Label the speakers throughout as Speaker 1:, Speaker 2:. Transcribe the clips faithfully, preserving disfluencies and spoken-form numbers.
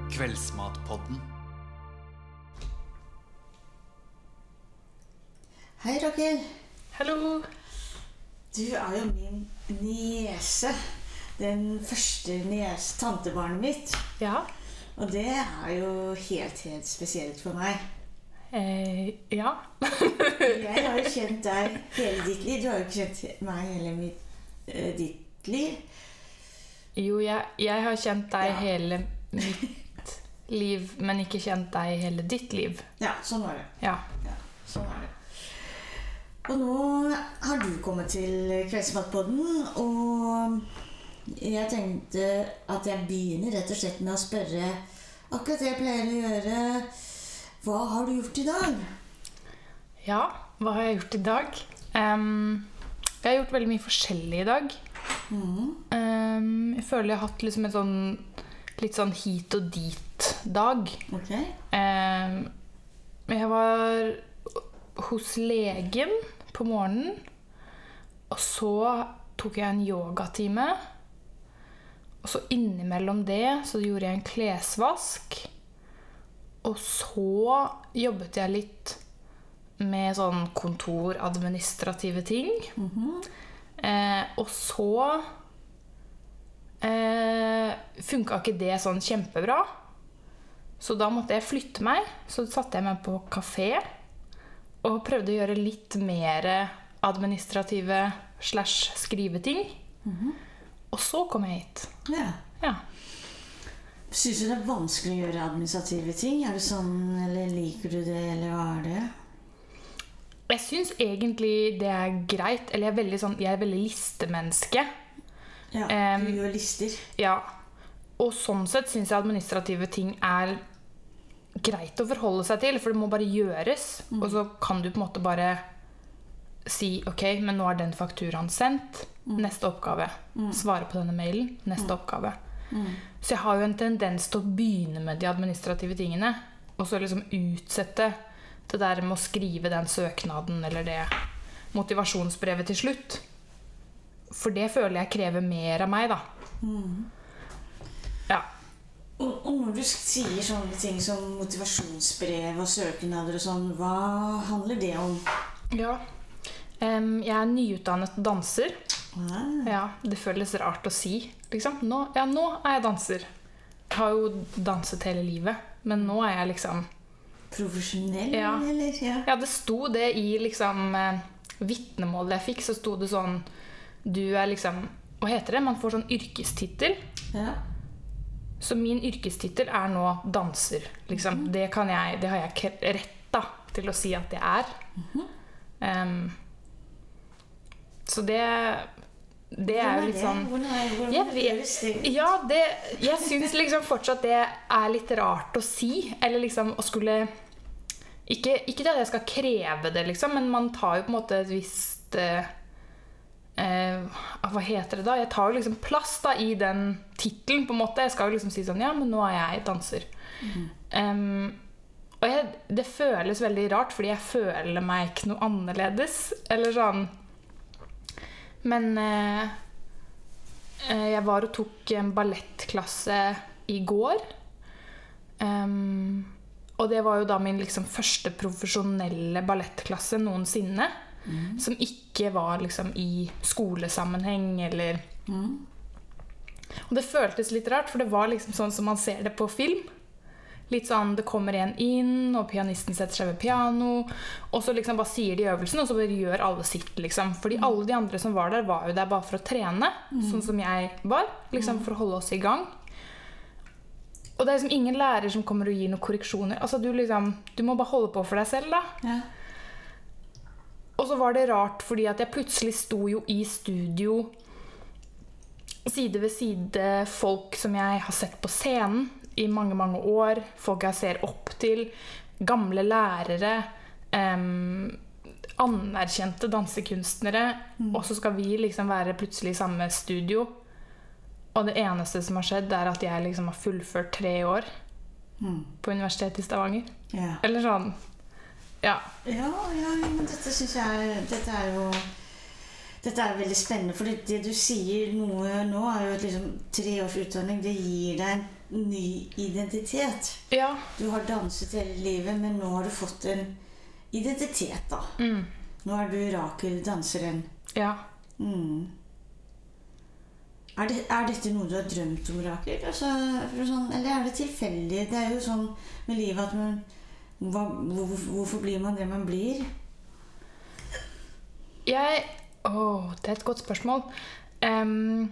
Speaker 1: Kveldsmatpodden.
Speaker 2: Hei Rakel.
Speaker 3: Hallo.
Speaker 2: Du er jo min niese. Den første niese, tantebarnet mitt.
Speaker 3: Ja.
Speaker 2: Og det er jo helt, helt spesielt for meg.
Speaker 3: Eh, ja.
Speaker 2: Jeg har jo kjent deg hele ditt liv. Du har jo ikke kjent meg hele mitt, eh, ditt liv.
Speaker 3: Jo, jeg, jeg har kjent deg
Speaker 2: Ja.
Speaker 3: hele mitt liv, men ikke kjent deg hele ditt liv.
Speaker 2: Ja, sånn var det.
Speaker 3: Ja.
Speaker 2: Ja, sånn var det. Og nå har du kommet til Kveldsmatpodden, og jeg tenkte at jeg begynner rett og slett med å spørre akkurat det jeg pleier å gjøre. Hva har du gjort i dag?
Speaker 3: Ja, hva har jeg gjort i dag? Em, jeg har gjort veldig mye forskjellig i dag.
Speaker 2: Mhm.
Speaker 3: Em, jeg føler jeg har hatt liksom en sånn litt sånn hit og dit dag.
Speaker 2: Ok.
Speaker 3: Em, jeg var hos legen på morgenen, og så tok jeg en yogatime. Og så innimellom det så gjorde jeg en klesvask. Og så jobbet jeg litt med sånn kontoradministrative ting.
Speaker 2: Mhm.
Speaker 3: Eh, og så eh, funka ikke det sånn kjempebra. Så da måtte jeg flytte meg. Så satte jeg meg på kafé og prøvde å gjøre litt mer administrative slash skriveting.
Speaker 2: Mhm.
Speaker 3: Og så kom jeg hit.
Speaker 2: Ja.
Speaker 3: Ja.
Speaker 2: Synes du det er vanskelig å gjøre administrative ting? Er det sånn, eller liker du det, eller hva er det?
Speaker 3: Jeg syns egentlig det er greit. Eller jeg er veldig, sånn, jeg er veldig listemenneske.
Speaker 2: Ja,
Speaker 3: Em,
Speaker 2: du gjør lister.
Speaker 3: Ja. Og sånn sett syns jeg administrative ting er greit å forholde seg til, for det må bare gjøres.
Speaker 2: Mm.
Speaker 3: Og så kan du på en måte bare si ok, men nå er den fakturaen sendt.
Speaker 2: Mm.
Speaker 3: Neste oppgave.
Speaker 2: Mm.
Speaker 3: Svare på denne mailen. Neste
Speaker 2: Mm.
Speaker 3: oppgave.
Speaker 2: Mm.
Speaker 3: Så jeg har jo en tendens til å begynne med de administrative tingene, og så liksom utsette det der med å skrive den søknaden eller det motivasjonsbrevet til slutt. For det føler jeg krever mer av meg, da.
Speaker 2: Mm.
Speaker 3: Ja.
Speaker 2: Og, og når du sier sånne ting som motivasjonsbrev og søknader og sånn, hva handler det om?
Speaker 3: Ja. Em, jeg er nyutdannet danser.
Speaker 2: Ah.
Speaker 3: Ja, det føles rart å si, liksom. Nå, ja, nå er jeg danser. Jeg har jo danset hele livet, men nå er jeg liksom...
Speaker 2: Profesjonell,
Speaker 3: Ja.
Speaker 2: eller? Ja.
Speaker 3: Ja, det sto det i liksom eh, vittnemålet jeg fikk, så sto det sånn, du er liksom, hva heter det? Man får sånn yrkestitel.
Speaker 2: Ja.
Speaker 3: Så min yrkestitel er nå danser, liksom. Det kan jeg, det har jeg k- rett da, til å si at det er.
Speaker 2: Mhm.
Speaker 3: Em, så det, det er jo litt sånn...
Speaker 2: Hvordan er det? Hvordan
Speaker 3: Jeg vet-
Speaker 2: høres det ut?
Speaker 3: Ja, det, jeg synes liksom fortsatt det er litt rart å si, eller liksom å skulle, ikke, ikke det at jeg skal kreve det liksom, men man tar jo på en måte et visst, eh, eh, hva heter det da? Jeg tar jo liksom plass da i den titelen på en måte, jeg skal jo liksom si sånn, ja, men nå er jeg danser.
Speaker 2: Mhm.
Speaker 3: Em, og jeg, det føles veldig rart, fordi jeg føler meg ikke noe annerledes, eller sånn. Men eh, eh, jeg var og tok en ballettklasse i går. Em, og det var jo da min liksom første profesjonelle ballettklasse noensinne.
Speaker 2: Mhm.
Speaker 3: Som ikke var liksom i skolesammenheng, eller...
Speaker 2: Mhm.
Speaker 3: Og det føltes litt rart, for det var liksom sånn som man ser det på film. Litt sånn, det kommer en inn, og pianisten setter seg ved piano, og så liksom bare sier de øvelsen, og så bare gjør alle sitt, liksom. Fordi alle de andre som var der, var jo der bare for å trene, sånn som jeg var, liksom for å holde oss i gang. Og det er liksom ingen lærer som kommer og gir noen korreksjoner. Altså, du liksom, du må bare holde på for deg selv, da.
Speaker 2: Ja.
Speaker 3: Og så var det rart, fordi at jeg plutselig sto jo i studio, side ved side, folk som jeg har sett på scenen i mange, mange år, folk jeg ser opp til, gamle lærere, em, anerkjente dansekunstnere, og så skal vi liksom være plutselig i samme studio. Og det eneste som har skjedd er at jeg liksom har fullført tre år
Speaker 2: Mhm.
Speaker 3: på Universitetet i Stavanger.
Speaker 2: Ja.
Speaker 3: Eller sånn, ja.
Speaker 2: Ja, ja, men dette synes jeg, dette er jo, Dette er veldig spennende, for det, det du sier noe nå er jo at liksom, tre års utdanning, det gir deg en ny identitet.
Speaker 3: Ja.
Speaker 2: Du har danset hele livet, men nå har du fått en identitet da.
Speaker 3: Mm.
Speaker 2: Nå er du Rakel, danseren.
Speaker 3: Ja.
Speaker 2: Mm. Er, det, er dette noe du har drømt om, Rakel? Altså, sånn, eller er det tilfeldig? Det er jo sånn med livet at man, hva, hvor, hvorfor blir man det man blir?
Speaker 3: Jeg... Åh, det er et godt spørsmål. Um,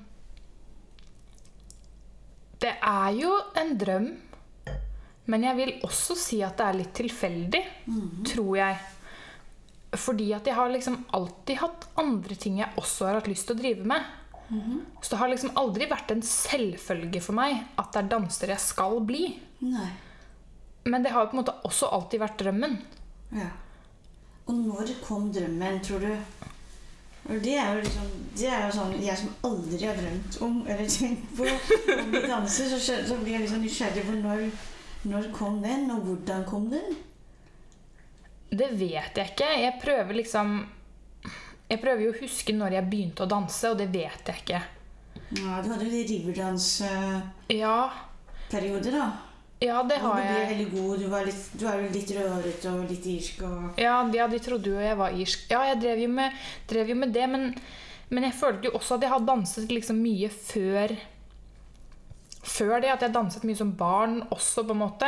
Speaker 3: det er jo en drøm, men jeg vil også si at det er litt tilfeldig, mm-hmm. tror jeg. Fordi at jeg har liksom alltid hatt andre ting jeg også har hatt lyst til å drive med. Mm-hmm. Så det har liksom aldri vært en selvfølge for meg at det er danser jeg skal bli.
Speaker 2: Nei.
Speaker 3: Men det har jo på en måte også alltid vært drømmen.
Speaker 2: Ja. Og når kom drømmen, tror du? Det er jo liksom, det er jo sånn, jeg som aldri har drømt om, eller tenkt på om å danse, så, så blir jeg liksom nysgjerrig på når, når kom den, og hvordan kom den?
Speaker 3: Det vet jeg ikke. Jeg prøver liksom, jeg prøver jo å huske når jeg begynte å danse, og det vet jeg ikke.
Speaker 2: Ja, du hadde jo de riverdans-perioder da.
Speaker 3: Ja, det har jeg.
Speaker 2: Du ble veldig god, du, var litt, du er jo litt røret og litt irsk. Og...
Speaker 3: Ja, de, ja, de trodde jo jeg var irsk. Ja, jeg drev jo med, drev jo med det, men, men jeg følte jo også at jeg hadde danset liksom mye før, før det, at jeg danset mye som barn også, på en måte.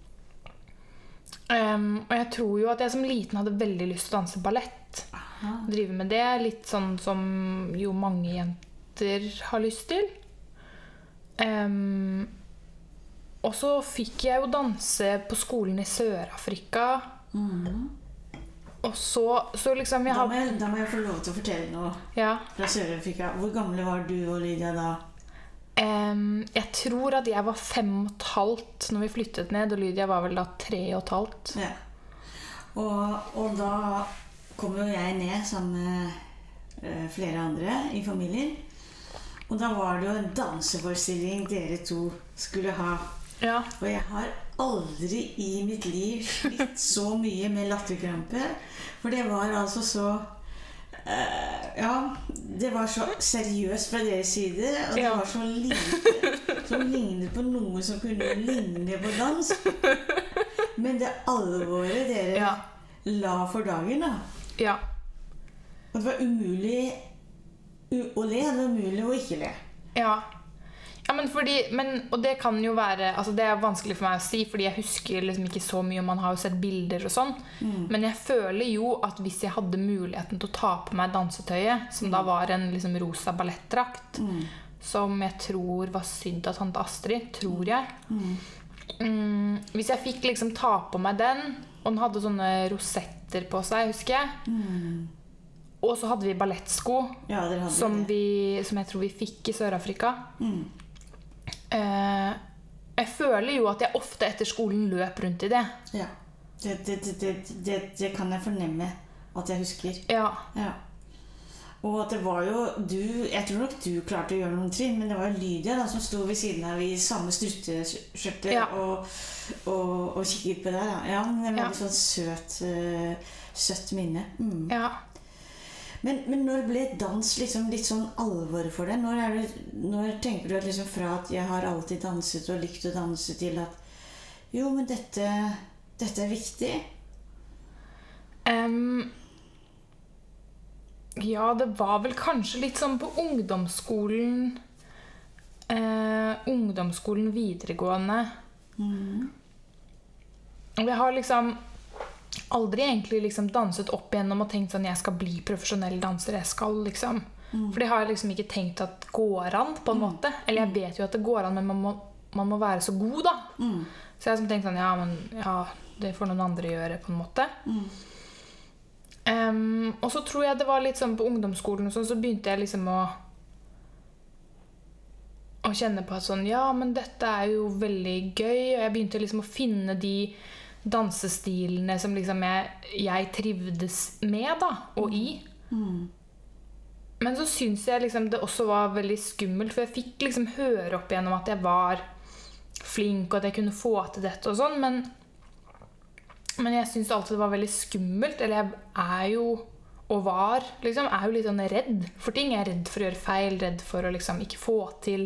Speaker 3: Um, og jeg tror jo at jeg som liten hadde veldig lyst til å danse ballett. Aha. Drive med det, litt sånn som jo mange jenter har lyst til. Um, Og så fikk jeg jo danse på skolen i Sør-Afrika. Mm. Og så, så liksom jeg
Speaker 2: da, må jeg, da må jeg få lov til å fortelle noe
Speaker 3: ja.
Speaker 2: Fra Sør-Afrika. Hvor gamle var du og Lydia da?
Speaker 3: Um, jeg tror at jeg var fem og et halvt når vi flyttet ned, og Lydia var vel da tre og et halvt.
Speaker 2: Ja. Og, og da kom jo jeg ned sammen med uh, flere andre i familien. Og da var det jo en danseforestilling dere to skulle ha.
Speaker 3: Ja.
Speaker 2: Og jeg har aldri i mitt liv slitt så mye med latterkrampe. For det var altså så uh, Ja, det var så seriøst fra deres side. Og det ja. Var så lite som lignet på noe som kunne ligne på dans. Men det alvoret dere ja. La for dagen da.
Speaker 3: Ja.
Speaker 2: Og det var umulig å le. Det var umulig å ikke le.
Speaker 3: Ja. Ja, men fordi, men, og det kan jo være, altså det er vanskelig for meg å si, fordi jeg husker liksom ikke så mye, og man har jo sett bilder og sånn, mm. men jeg føler jo at hvis jeg hadde muligheten til å ta på meg dansetøyet, som mm. da var en liksom rosa ballettdrakt, mm. som jeg tror var sydd av tante Astrid, tror jeg. Mm. Mm, hvis jeg fikk liksom ta på meg den, og den hadde sånne rosetter på seg, husker jeg, mm. og så hadde vi ballettsko,
Speaker 2: ja,
Speaker 3: som, vi, som jeg tror vi fikk i Sør-Afrika. Mm. Uh, jeg føler jo at jeg ofte etter skolen løp rundt i det.
Speaker 2: Ja, det, det, det, det, det kan jeg fornemme at jeg husker.
Speaker 3: Ja.
Speaker 2: Ja. Og at det var jo du, jeg tror nok du klarte å gjøre noen trinn, men det var jo Lydia da, som stod ved siden av i samme strutteskjørte ja. og, og, og kikket på deg da. Ja, men det var ja. Et sånn søt, uh, søtt minne. Mm.
Speaker 3: Ja.
Speaker 2: Men, men når ble dans liksom litt sånn alvor for deg? Når, er det, når tenker du at liksom fra at jeg har alltid danset og likt å danse til at jo, men dette, dette er viktig?
Speaker 3: Um, ja, det var vel kanskje litt sånn på ungdomsskolen, uh, ungdomsskolen videregående. Mm. Og jeg har liksom aldri egentlig liksom danset opp igjennom og tenkt sånn jeg skal bli profesjonell danser, jeg skal liksom. Mm. For det har jeg liksom ikke tenkt at går an på en mm. måte. Eller jeg vet jo at det går an, men man må, man må være så god da. Mm. Så jeg har liksom tenkt sånn, ja, men ja, det får noen andre gjøre på en måte. Mm. Um, og så tror jeg det var litt sånn på ungdomsskolen og sånn, så begynte jeg liksom å å kjenne på at sånn, ja, men dette er jo veldig gøy, og jeg begynte liksom å finne de dansestilene som liksom jeg, jeg trivdes med da, og i. Mm. Men så synes jeg liksom det også var veldig skummelt, for jeg fikk liksom høre opp igjennom at jeg var flink, og at jeg kunne få til dette og sånn, men, men jeg synes alltid det var veldig skummelt, eller jeg er jo og var, liksom, er jo litt sånn redd for ting. Jeg er redd for å gjøre feil, redd for å liksom ikke få til.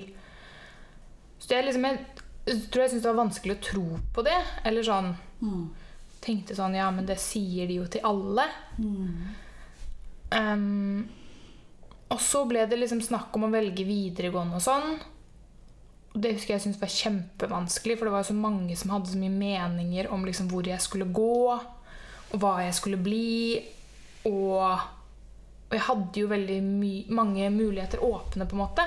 Speaker 3: Så jeg, liksom, jeg tror jeg synes det var vanskelig å tro på det. Eller sånn, mm. tenkte sånn, ja, men det sier de jo til alle. Mm. Um, og så ble det liksom snakk om å velge videregående og sånn. Og det husker jeg synes var kjempevanskelig, for det var jo så mange som hadde så mye meninger om liksom hvor jeg skulle gå, og hva jeg skulle bli. Og, og jeg hadde jo veldig my- mange muligheter åpne på en måte.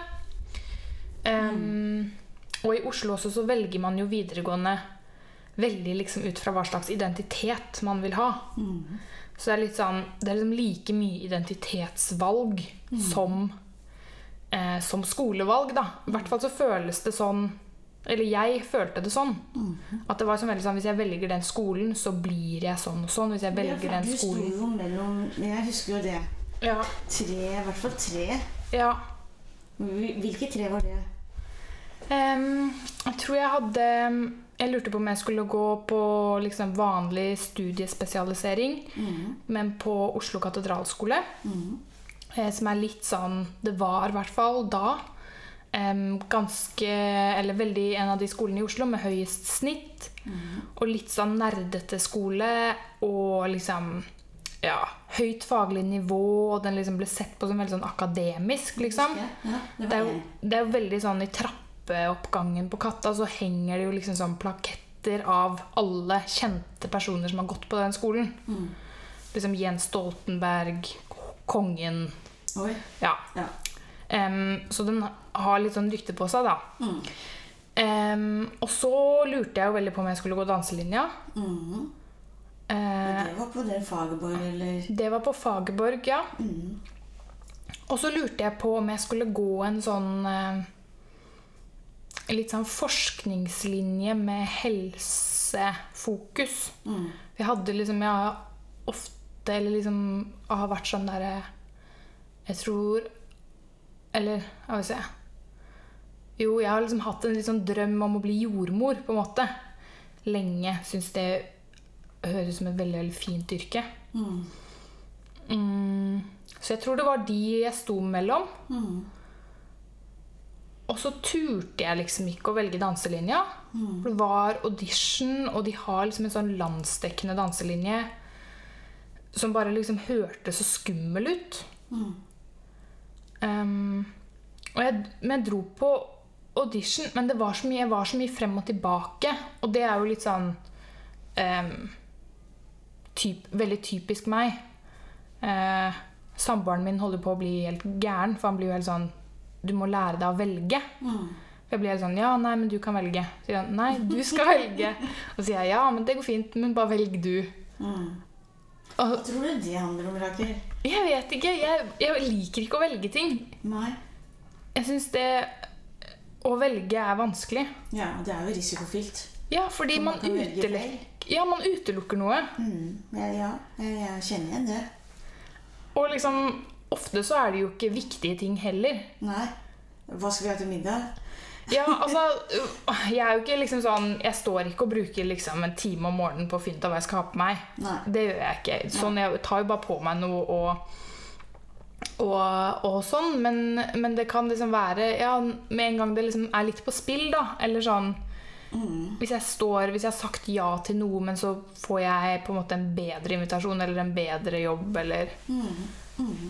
Speaker 3: Um, mm. Og i Oslo også så velger man jo videregående veldig liksom ut fra hva slags identitet man vil ha. Mm. Så det er litt sånn, det er liksom like mye identitetsvalg mm. som, eh, som skolevalg da. I hvert fall så føles det sånn, eller jeg følte det sånn, mm. at det var så veldig sånn, hvis jeg velger den skolen, så blir jeg sånn og sånn, hvis jeg velger ja, den skolen.
Speaker 2: Du sto jo mellom, jeg husker jo det,
Speaker 3: ja.
Speaker 2: tre, i hvert fall tre.
Speaker 3: Ja.
Speaker 2: Hvilke tre var det?
Speaker 3: Um, jeg tror jeg hadde, jeg lurte på om jeg skulle gå på liksom vanlig studiespesialisering, mm. men på Oslo Katedralskole, mm. eh, som er litt sånn, det var i hvert fall da, Um, ganske, eller veldig en av de skolene i Oslo med høyest snitt mm. og litt sånn nerdete skole og liksom ja, høyt faglig nivå, og den liksom ble sett på som veldig sånn akademisk liksom.
Speaker 2: Ja, ja, det,
Speaker 3: det, er jo, det er jo veldig sånn i trappeoppgangen på Katta så henger det jo liksom sånn plaketter av alle kjente personer som har gått på den skolen mm. liksom Jens Stoltenberg, kongen.
Speaker 2: Oi.
Speaker 3: Ja,
Speaker 2: ja.
Speaker 3: Um, så den har litt sånn rykte på seg da mm. um, og så lurte jeg jo veldig på om jeg skulle gå danselinja
Speaker 2: mm. uh, det var på den Fagerborg eller?
Speaker 3: Det var på Fagerborg, ja mm. og så lurte jeg på om jeg skulle gå en sånn uh, litt sånn forskningslinje med helsefokus mm. jeg hadde liksom jeg har ofte eller liksom har vært sånn der jeg tror eller, jeg vil se jo, jeg har liksom hatt en litt sånn drøm om å bli jordmor på en måte lenge, synes det høres som et veldig, veldig fint yrke mm. Mm, så jeg tror det var de jeg sto mellom mm. og så turte jeg liksom ikke å velge danselinja mm. for det var audition og de har liksom en sånn landsdekkende danselinje som bare liksom hørte så skummel ut mm. Um, og jeg, men jeg dro på audition, men det var så mye, jeg var så mye frem og tilbake, og det er jo litt sånn um, typ, veldig typisk meg. Uh, Samboeren min holder på å bli helt gæren, for han blir jo helt sånn, du må lære deg å velge. Mm. Jeg blir helt sånn, ja, nei, men du kan velge. Så sier han, nei, du skal velge. Og så sier jeg, ja, men det går fint, men bare velg du.
Speaker 2: Mm. Hva tror du det handler om, Rakel?
Speaker 3: Jeg vet ikke. Jeg, jeg liker ikke å velge ting.
Speaker 2: Nei.
Speaker 3: Jeg synes det å velge er vanskelig.
Speaker 2: Ja, det er jo risikofylt.
Speaker 3: Ja, fordi man, man, utelukker, ja, man utelukker noe.
Speaker 2: Mm. Ja, ja, jeg kjenner igjen det.
Speaker 3: Og liksom, ofte så er det jo ikke viktige ting heller.
Speaker 2: Nei. Hva skal vi ha til middag?
Speaker 3: Ja, altså, jeg er jo ikke liksom sånn, jeg står ikke og bruker liksom en time om morgenen på å finne ut hva jeg skal ha på meg. Nei. Det gjør jeg ikke. Sånn, jeg tar jo bare på meg noe og, og, og sånn, men, men det kan liksom være, ja, med en gang det liksom er litt på spill da, eller sånn, mm. hvis jeg står, hvis jeg har sagt ja til noe, men så får jeg på en måte en bedre invitasjon, eller en bedre jobb, eller... Mm. Mm.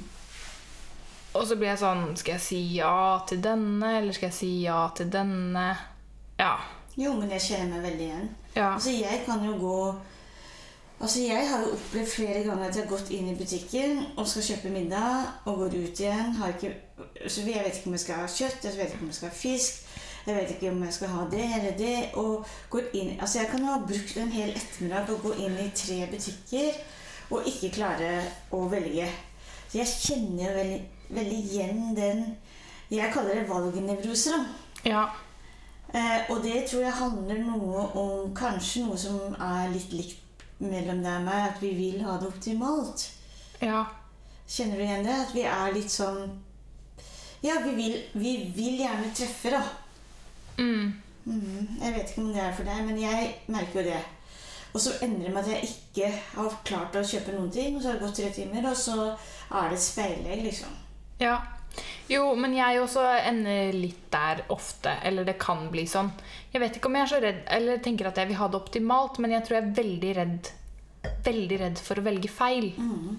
Speaker 3: Og så blir jeg sånn, skal jeg si ja til denne, eller skal jeg si ja til denne? Ja.
Speaker 2: Jo, men jeg kjenner meg veldig igjen.
Speaker 3: Ja.
Speaker 2: Altså, jeg kan jo gå... Altså, jeg har jo opplevd flere ganger at jeg har gått inn i butikken og skal kjøpe middag, og går ut igjen. Har ikke... Så jeg vet ikke om jeg skal ha kjøtt, jeg vet ikke om jeg skal ha fisk, jeg vet ikke om jeg skal ha det eller det, og går inn... Altså, jeg kan ha brukt en hel ettermiddag og gå inn i tre butikker, og ikke klare å velge. Så jeg kjenner jo veldig... veldig igjen den jeg kaller det valgnevroser da.
Speaker 3: Ja.
Speaker 2: Eh, og det tror jeg handler noe om kanskje noe som er litt likt mellom deg og meg, at vi vil ha det optimalt.
Speaker 3: Ja.
Speaker 2: Kjenner du igjen det? At vi er litt sånn ja, vi vil, vi vil gjerne treffe da.
Speaker 3: Mm.
Speaker 2: Mm, jeg vet ikke om det er for deg, men jeg merker jo det. Og så ender det med at jeg ikke har klart å kjøpe noen ting, og så har det gått tre timer, og så er det et speilegg, liksom.
Speaker 3: Ja. Jo, men jeg også ender litt der ofte, eller det kan bli sånn. Jeg vet ikke om jeg er så redd, eller tenker at jeg vil ha det optimalt, men jeg tror jeg er veldig redd, veldig redd for å velge feil.
Speaker 2: Mm.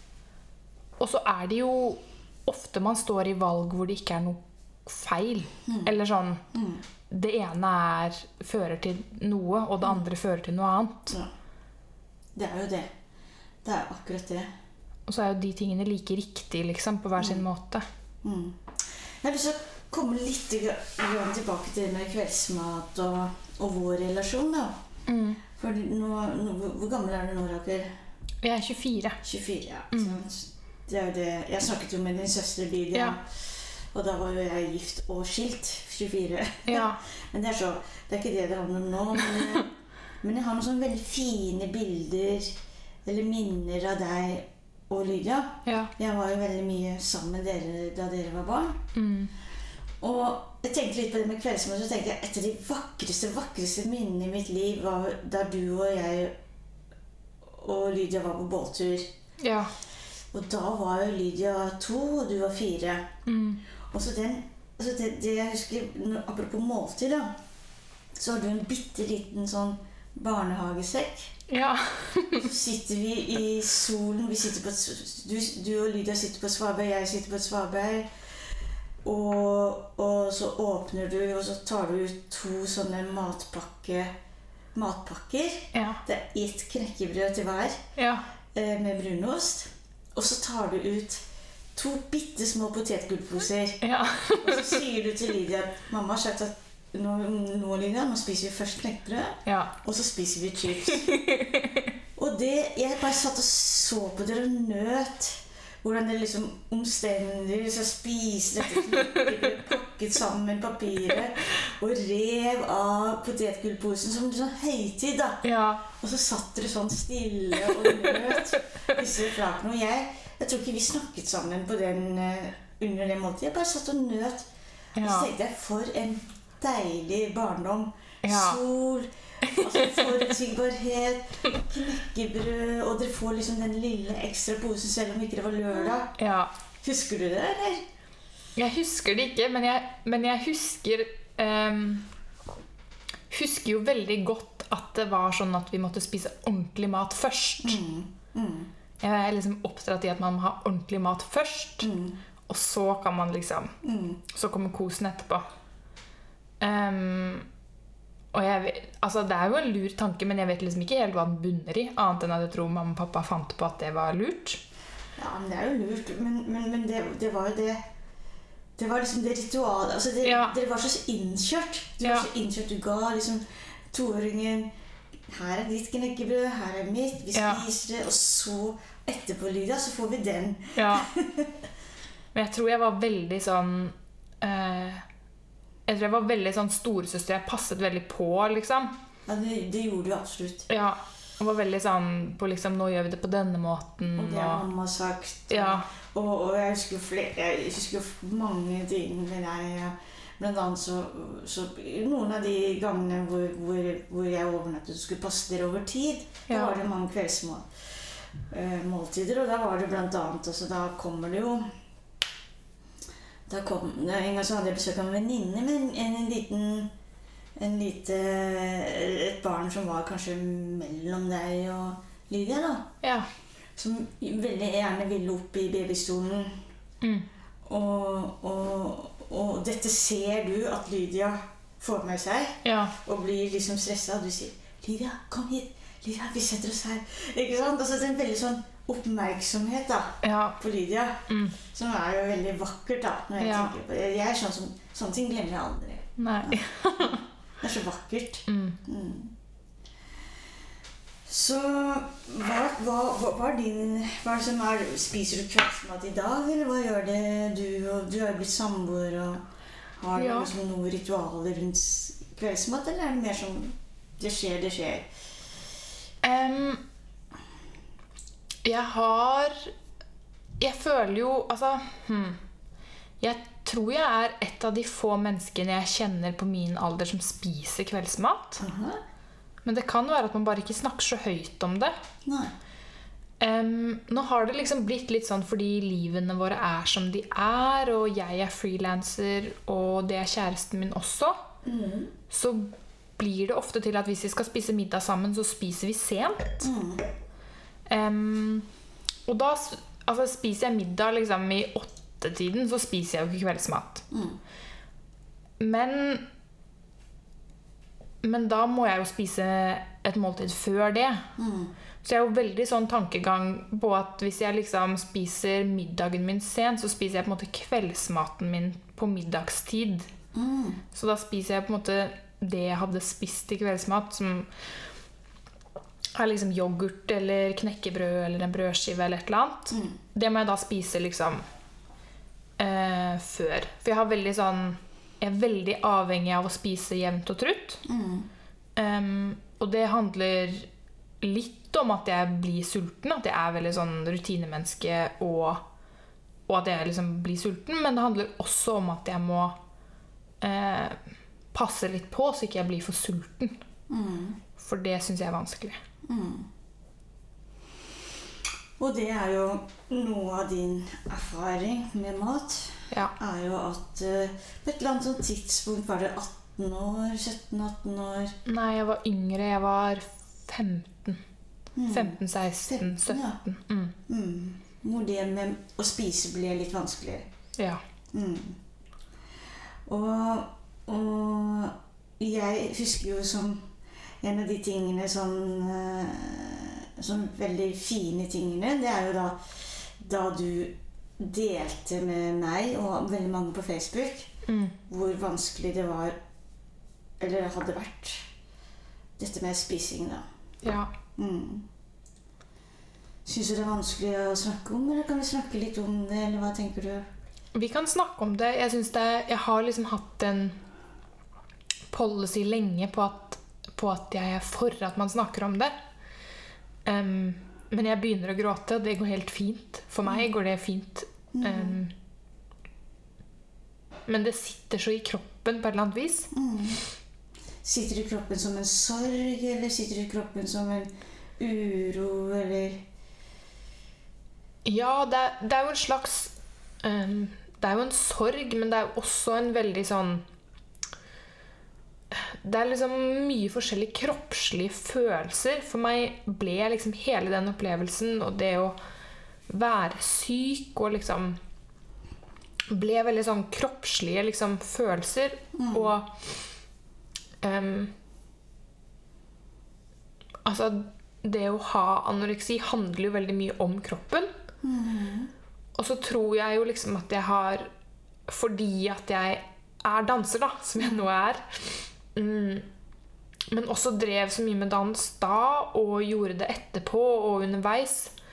Speaker 3: Og så er det jo ofte man står i valg hvor det ikke er noe feil. Mm. Eller sånn, mm. det ene er, fører til noe, og det andre fører til noe annet.
Speaker 2: Ja. Det er jo det. Det er akkurat det.
Speaker 3: Og så er jo de tingene like riktige, liksom, på hver mm. sin måte.
Speaker 2: Mm. Jeg vil så komme litt grann tilbake til det med kveldsmat og, og vår relasjon, da. Mm. For nå, nå, hvor gammel er du nå, Rakel?
Speaker 3: Jeg er tjuefire.
Speaker 2: tjuefire, ja. Mm. Så det er jo det. Jeg snakket jo med din søster Lydia, ja. Og da var jo jeg gift og skilt, tjuefire. Ja. Men det er så, det er ikke det det handler om nå, men jeg, men jeg har noen sånne veldig fine bilder, eller minner av deg og Lydia. Ja. Jeg var jo veldig mye sammen med dere da dere var barn. Mm. Og jeg tenkte litt på det med kveldsmat, så tenkte jeg et av de vakreste, vakreste minnene i mitt liv var da du og jeg og Lydia var på båttur. Ja. Og da var jo Lydia to, og du var fire. Mm. Og så den, altså det, det jeg husker, apropos måltid da, så har du en bitteliten sånn barnehagesekk. Ja. Så sitter vi i solen, vi sitter på, du, du og Lydia sitter på svaberg, jeg sitter på svaberg. Og, og så åpner du, og så tar du ut to sånne matpakke, matpakker. Ja. Det er ett knekkebrød til hver, ja. Med brunost. Og så tar du ut to bitte små potetgullposer. Ja. Og så sier du til Lydia at mamma har sagt at nå, nå, Lydia, nå spiser vi først knekkebrød, ja. Og så spiser vi chips. Og det, jeg bare satt og så på dere og nøt hvordan det liksom omstendig så spiser dette knekkebrød, pakket sammen med papiret og rev av potetgullposen som en sånn høytid da. Ja. Og så satt dere sånn stille og nøt disse flakene. Og jeg, jeg tror ikke vi snakket sammen på den, uh, under den måten. Jeg bare satt og nøt. Ja. Og så tenkte jeg, for en deilig barndom. Ja. Sol, altså forutsigbarhet, knekkebrød, og dere får liksom den lille ekstra posen selv om ikke det var lørdag. Ja. Husker du det, eller?
Speaker 3: Jeg husker det ikke, men jeg, men jeg husker, um, husker jo veldig godt at det var sånn at vi måtte spise ordentlig mat først. Mm. Mm. Jeg er liksom oppdratt i at man må ha ordentlig mat først, mm. og så kan man liksom, mm. så kommer kosen etterpå. Um, og jeg vet, altså det er jo en lur tanke, men jeg vet liksom ikke helt hva den bunner i, annet enn at jeg tror mamma og pappa fant på at det var lurt.
Speaker 2: Ja, men det er jo lurt, men, men, men det, det var jo det, det var liksom det ritualet, altså det, ja. Dere var så innkjørt, du ja. Var så innkjørt, du ga liksom toåringen, her er ditt knekkebrød, her er mitt, vi spiser det, og så etterpå, Lydia, så får vi den. Ja.
Speaker 3: Men jeg tror jeg var veldig sånn, eh, jeg tror jeg var veldig sånn storesøster, jeg passet veldig på, liksom.
Speaker 2: Ja, det, det gjorde du absolutt.
Speaker 3: Ja, og var veldig sånn på liksom, nå gjør vi det på denne måten.
Speaker 2: Og det har mamma sagt. Ja. Og, og jeg husker jo flere, jeg husker jo mange ting med deg, ja. Blant annet så, så noen av de gangene hvor, hvor, hvor jeg overnattet og skulle passe dere over tid, ja. Da var det mange kveldsmåltider, og da var det blant annet, altså da kommer det jo, da kom, en gang så hadde jeg besøk av en venninne med en, en liten, en lite, et barn som var kanskje mellom deg og Lydia da, ja. Som veldig gjerne ville opp i babystolen, mm. og, og Og dette ser du at Lydia får med seg, ja. Og blir liksom stresset, og du sier, Lydia, kom hit, Lydia, vi setter oss her. Ikke sant? Altså det er en veldig sånn oppmerksomhet da, ja. På Lydia, mm. Som er jo veldig vakkert da, når jeg ja. Tenker på det. Jeg er sånn som, sånne ting glemmer jeg aldri. Nei. Ja. Det er så vakkert. Mm. Mm. Så hva, hva, hva er din, hva er det som er, spiser du kveldsmat i dag, eller hva gjør det du, og du har blitt samboer, og har ja. Du liksom noen ritualer rundt kveldsmat, eller er det mer som, det skjer, det skjer?
Speaker 3: Um, jeg har, jeg føler jo, altså, hmm, jeg tror jeg er et av de få menneskene jeg kjenner på min alder som spiser kveldsmat. Uh-huh. Men det kan være at man bare ikke snakker så høyt om det.
Speaker 2: Nei.
Speaker 3: Um, nå har det liksom blitt litt sånn fordi livene våre er som de er, og jeg er freelancer, og det er kjæresten min også.
Speaker 2: Mm.
Speaker 3: Så blir det ofte til at hvis vi skal spise middag sammen, så spiser vi sent.
Speaker 2: Mm.
Speaker 3: Um, og da altså, spiser jeg middag liksom i åttetiden, så spiser jeg jo ikke kveldsmat.
Speaker 2: Mm.
Speaker 3: Men Men da må jeg jo spise et måltid før det.
Speaker 2: Mm.
Speaker 3: Så jeg har jo veldig sånn tankegang på at hvis jeg liksom spiser middagen min sent, så spiser jeg på en måte kveldsmaten min på middagstid.
Speaker 2: Mm.
Speaker 3: Så da spiser jeg på en måte det jeg hadde spist til kveldsmat, som er liksom yoghurt eller knekkebrød eller en brødskive eller et eller annet.
Speaker 2: Mm.
Speaker 3: Det må jeg da spise liksom eh, før. For jeg har veldig sånn jeg er veldig avhengig av å spise jevnt og trutt.
Speaker 2: Mm.
Speaker 3: Um, og det handler litt om at jeg blir sulten, at jeg er veldig sånn rutinemenneske, og, og at jeg liksom blir sulten, men det handler også om at jeg må eh, passe litt på, så ikke jeg blir for sulten.
Speaker 2: Mm.
Speaker 3: For det synes jeg er vanskelig.
Speaker 2: Mm. Og det er jo noe av din erfaring med mat,
Speaker 3: Ja.
Speaker 2: er jo at uh, på et eller annet sånt tidspunkt var det atten år, sytten atten år.
Speaker 3: Nei, jeg var yngre, jeg var femten.
Speaker 2: Mm.
Speaker 3: femten, seksten,
Speaker 2: femten, ja.
Speaker 3: sytten. Mm.
Speaker 2: Mm. Hvor det med å spise ble litt vanskeligere.
Speaker 3: Ja.
Speaker 2: Mm. Og, og jeg husker jo som en av de tingene som, uh, som veldig fine tingene, det er jo da, da du delte med meg og veldig mange på Facebook
Speaker 3: Mm.
Speaker 2: hvor vanskelig det var, eller hadde vært, dette med spising da.
Speaker 3: Ja.
Speaker 2: Mm. Synes du det er vanskelig å snakke om, eller kan vi snakke litt om det, eller hva tenker du?
Speaker 3: Vi kan snakke om det. Jeg synes det, jeg har liksom hatt en policy lenge på at, på at jeg er for at man snakker om det. Um, men jeg begynner å gråte, og det går helt fint. For meg går det fint. Um, men det sitter så i kroppen på et eller annet vis.
Speaker 2: Mm. Sitter det i kroppen som en sorg, eller sitter det i kroppen som en uro, eller...
Speaker 3: Ja, det er, det er jo en slags um, det er jo en sorg, men det er jo også en veldig sånn det er liksom mye forskjellige kroppslige følelser. For meg ble liksom hele den opplevelsen, og det å være syk og liksom ble veldig sånn kroppslige liksom følelser. Mm. Og um, altså det å ha anoreksi handler jo veldig mye om kroppen.
Speaker 2: Mm.
Speaker 3: Og så tror jeg jo liksom at jeg har, fordi at jeg er danser da, som jeg nå er, mm, men også drev så mye med dans da, og gjorde det etterpå og underveis,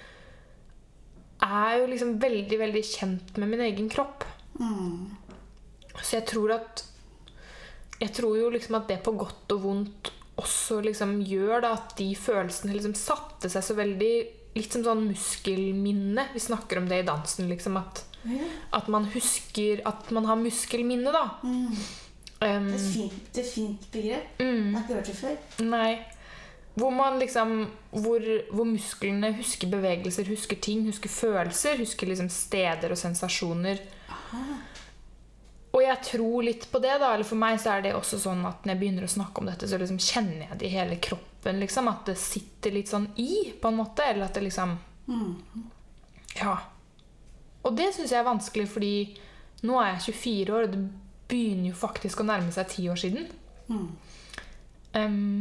Speaker 3: er jo liksom veldig, veldig kjent med min egen kropp.
Speaker 2: Mm.
Speaker 3: Så jeg tror at, jeg tror jo liksom at det på godt og vondt også liksom gjør da, at de følelsene liksom satte seg så veldig, litt som sånn muskelminne. Vi snakker om det i dansen, liksom, at,
Speaker 2: Ja.
Speaker 3: at man husker, at man har muskelminne da.
Speaker 2: Mm.
Speaker 3: Um,
Speaker 2: Det er et fint, det er et fint begrep.
Speaker 3: mm,
Speaker 2: Jeg har ikke hørt det før.
Speaker 3: nei. Hvor man liksom, hvor, hvor musklene husker bevegelser, husker ting, husker følelser, husker liksom steder og sensasjoner.
Speaker 2: Aha.
Speaker 3: Og jeg tror litt på det da, eller for meg så er det også sånn at når jeg begynner å snakke om dette, så liksom kjenner jeg det i hele kroppen, liksom, at det sitter litt sånn i, på en måte, eller at det liksom,
Speaker 2: Mm.
Speaker 3: ja. Og det synes jeg er vanskelig, fordi nå er jeg tjuefire år, og det begynner jo faktisk å nærme seg ti år siden.
Speaker 2: Mm.
Speaker 3: Um,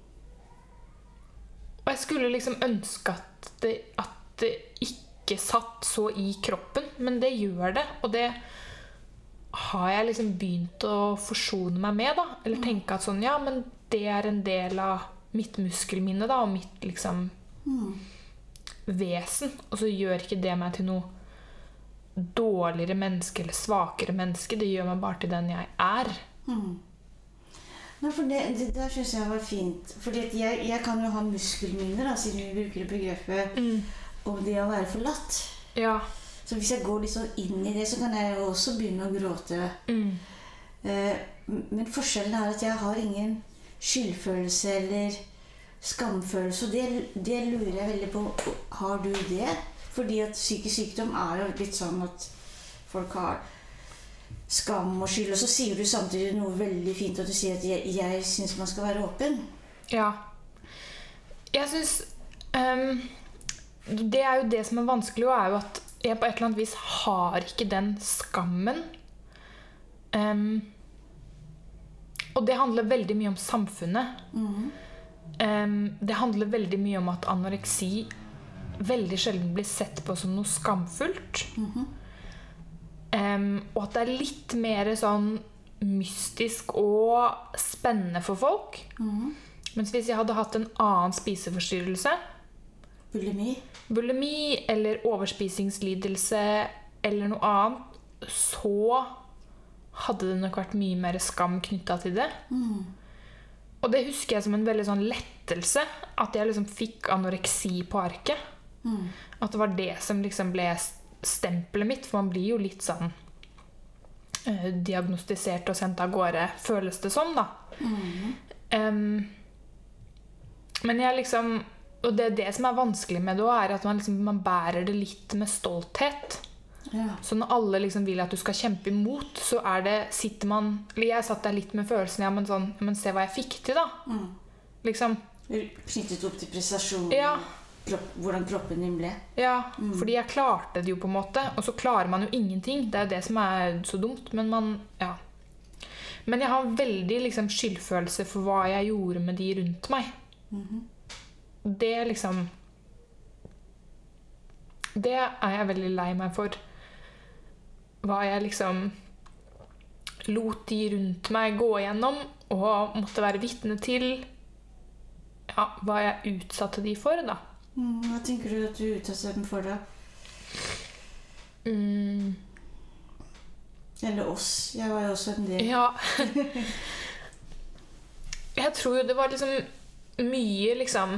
Speaker 3: og jeg skulle liksom ønske at det, at det ikke satt så i kroppen, men det gjør det, og det har jeg liksom begynt å forsone meg med da, eller tenke at sånn, ja, men det er en del av mitt muskelminne da, og mitt liksom
Speaker 2: Mm.
Speaker 3: vesen, og så gjør ikke det meg til noe dårligere menneske eller svakere menneske, det gjør meg bare til den jeg er.
Speaker 2: Mm. Nei, for det, det der synes jeg var fint, fordi at jeg, jeg kan jo ha muskelminner da, siden vi bruker det begrepet
Speaker 3: Mm.
Speaker 2: om det å være forlatt.
Speaker 3: Ja.
Speaker 2: Så hvis jeg går litt sånn inn i det, så kan jeg jo også begynne å gråte.
Speaker 3: Mm.
Speaker 2: Eh, men forskjellen er at jeg har ingen skyldfølelse eller skamfølelse, og det, det lurer jeg veldig på. Har du det? Fordi at psykisk sykdom er jo litt sånn at folk har skam og skyld, og så sier du samtidig noe veldig fint, at du sier at jeg, jeg synes man skal være åpen.
Speaker 3: Ja. Jeg synes um, det er jo det som er vanskelig, og er jo at jeg på et eller annet vis har ikke den skammen. Um, og det handler veldig mye om samfunnet.
Speaker 2: Mhm.
Speaker 3: Um, det handler veldig mye om at anoreksi veldig sjelden blir sett på som noe skamfullt.
Speaker 2: Mhm.
Speaker 3: Um, og at det er litt mer sånn mystisk og spennende for folk.
Speaker 2: Mhm.
Speaker 3: Mens hvis jeg hadde hatt en annen spiseforstyrrelse,
Speaker 2: Bulimi.
Speaker 3: bulimi eller overspisingslidelse eller noe annet, så hadde det nok vært mye mer skam knyttet til det.
Speaker 2: Mhm.
Speaker 3: Og det husker jeg som en veldig sånn lettelse, at jeg liksom fikk anoreksi på arket.
Speaker 2: Mhm.
Speaker 3: At det var det som liksom ble stempelet mitt, for man blir jo litt sånn eh, diagnostisert og sendt av gårde, føles det som da.
Speaker 2: Mhm.
Speaker 3: Um, men jeg liksom, og det er det som er vanskelig med det også, er at man, liksom, man bærer det litt med stolthet.
Speaker 2: Ja.
Speaker 3: Så når alle liksom vil at du skal kjempe imot, så er det, sitter man, eller jeg satt der litt med følelsen, ja, men sånn, ja, men se hva jeg fikk til da.
Speaker 2: Mhm.
Speaker 3: Liksom.
Speaker 2: Knyttet opp til prestasjon.
Speaker 3: Ja.
Speaker 2: Kropp, hvordan kroppen din ble.
Speaker 3: Ja, fordi jeg klarte det jo på en måte, og så klarer man jo ingenting. Det er jo det som er så dumt, men man, ja. Men jeg har veldig liksom skyldfølelse for hva jeg gjorde med de rundt meg.
Speaker 2: Mhm.
Speaker 3: Det liksom, det er jeg veldig lei meg for. Hva jeg liksom lot de rundt meg gå igjennom, og måtte være vitne til, ja, hva jeg utsatte de for da.
Speaker 2: Mhm. Hva tenker du at du utsatte dem for da?
Speaker 3: Mm.
Speaker 2: Eller oss. Jeg var jo også en del.
Speaker 3: Ja. Jeg tror jo det var liksom mye liksom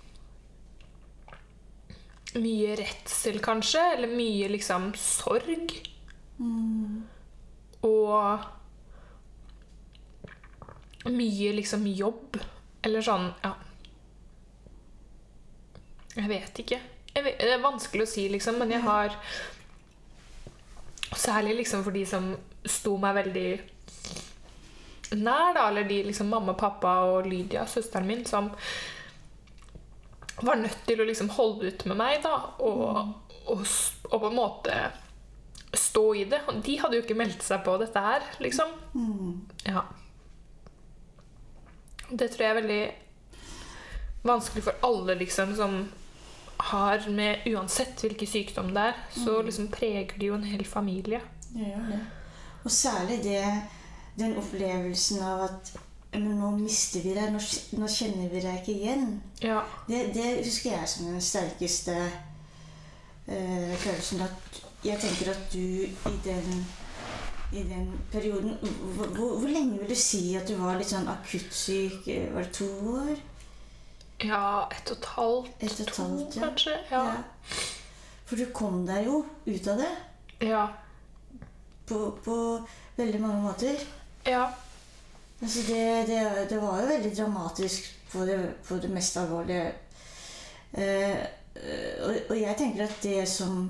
Speaker 3: mye redsel kanskje, eller mye liksom sorg.
Speaker 2: Mhm.
Speaker 3: Og mye liksom jobb. Eller sånn, ja. Jeg vet ikke. Jeg vet, det er vanskelig å si liksom, men jeg har særlig liksom for de som sto meg veldig nær da, eller de liksom mamma, pappa og Lydia, søsteren min, som var nødt til å liksom holde ut med meg da, og, og, og på en måte stå i det. Og de hadde jo ikke meldt seg på dette her, liksom.
Speaker 2: Mhm.
Speaker 3: Ja. Det tror jeg er veldig vanskelig for alle liksom, som har med, uansett hvilken sykdom det er, så liksom preger de jo en hel familie.
Speaker 2: Det gjør det. Og særlig det, den opplevelsen av at men nå mister vi deg, nå, nå kjenner vi deg ikke igjen.
Speaker 3: Ja.
Speaker 2: Det, det husker jeg som den sterkeste eh, følelsen. At jeg tenker at du i den, i den perioden hvor, hvor, hvor lenge vil du si at du var litt sånn akuttsyk? Var det to år?
Speaker 3: Ja, ett og et halvt,
Speaker 2: Et og et
Speaker 3: to
Speaker 2: halvt, ja.
Speaker 3: kanskje. Ja.
Speaker 2: Ja. For du kom deg jo ut av det
Speaker 3: Ja.
Speaker 2: på, på veldig mange måter.
Speaker 3: Ja.
Speaker 2: Altså det, det, det var jo veldig dramatisk på det, på det mest alvorlige. Eh, og, og jeg tenker at det som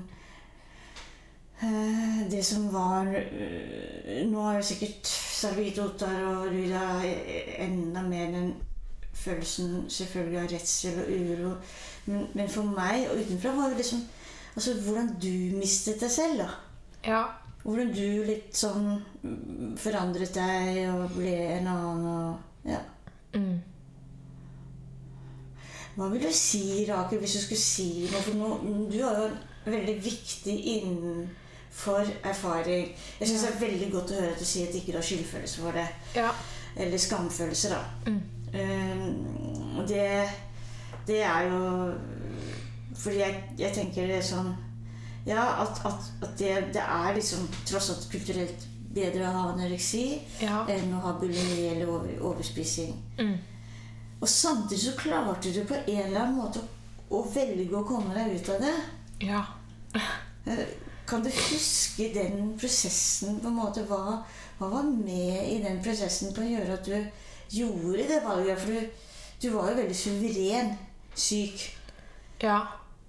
Speaker 2: eh, det som var eh, nå er jo sikkert Sarvit Ottar og Lydia enda mer den følelsen selvfølgelig av redsel og uro. Men, men for meg og utenfra var det liksom altså hvordan du mistet deg selv da.
Speaker 3: Ja.
Speaker 2: Hvordan du litt sånn forandret deg og ble en annen og ja.
Speaker 3: Mm.
Speaker 2: Hva vil du si, Rakel, hvis du skulle si noe? For nå, du er jo veldig viktig innenfor erfaring. Jeg synes det er veldig godt å høre at du sier at ikke du har skyldfølelse for det.
Speaker 3: Ja.
Speaker 2: Eller skamfølelse da.
Speaker 3: Mm.
Speaker 2: Um, og det, det er jo fordi jeg, jeg tenker det er sånn ja, at, at, at det, det er liksom tross alt kulturelt bedre å ha anoreksi
Speaker 3: Ja.
Speaker 2: enn å ha bulimi eller over, overspising.
Speaker 3: Mm.
Speaker 2: Og samtidig så klarte du på en eller annen måte å, å velge å komme deg ut av det.
Speaker 3: Ja.
Speaker 2: Eh, Kan du huske den prosessen på en måte? Hva, hva var med i den prosessen på å gjøre at du gjorde det valget, for du, du var jo veldig suveren syk.
Speaker 3: Ja.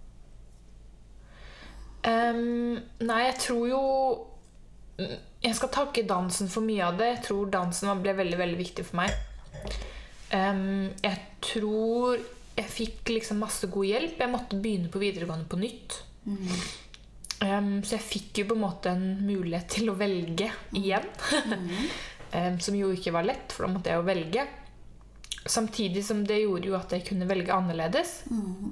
Speaker 3: Um, nei, jeg tror jo jeg skal takke dansen for mye av det. Jeg tror dansen ble veldig, veldig viktig for meg. Um, jeg tror jeg fikk liksom masse god hjelp. Jeg måtte begynne på videregående på nytt. Mm. Um, så jeg fikk jo på en måte en mulighet til å velge igjen. Mm. um, som jo ikke var lett, for da måtte jeg jo velge. Samtidig som det gjorde jo at jeg kunne velge annerledes. Mm.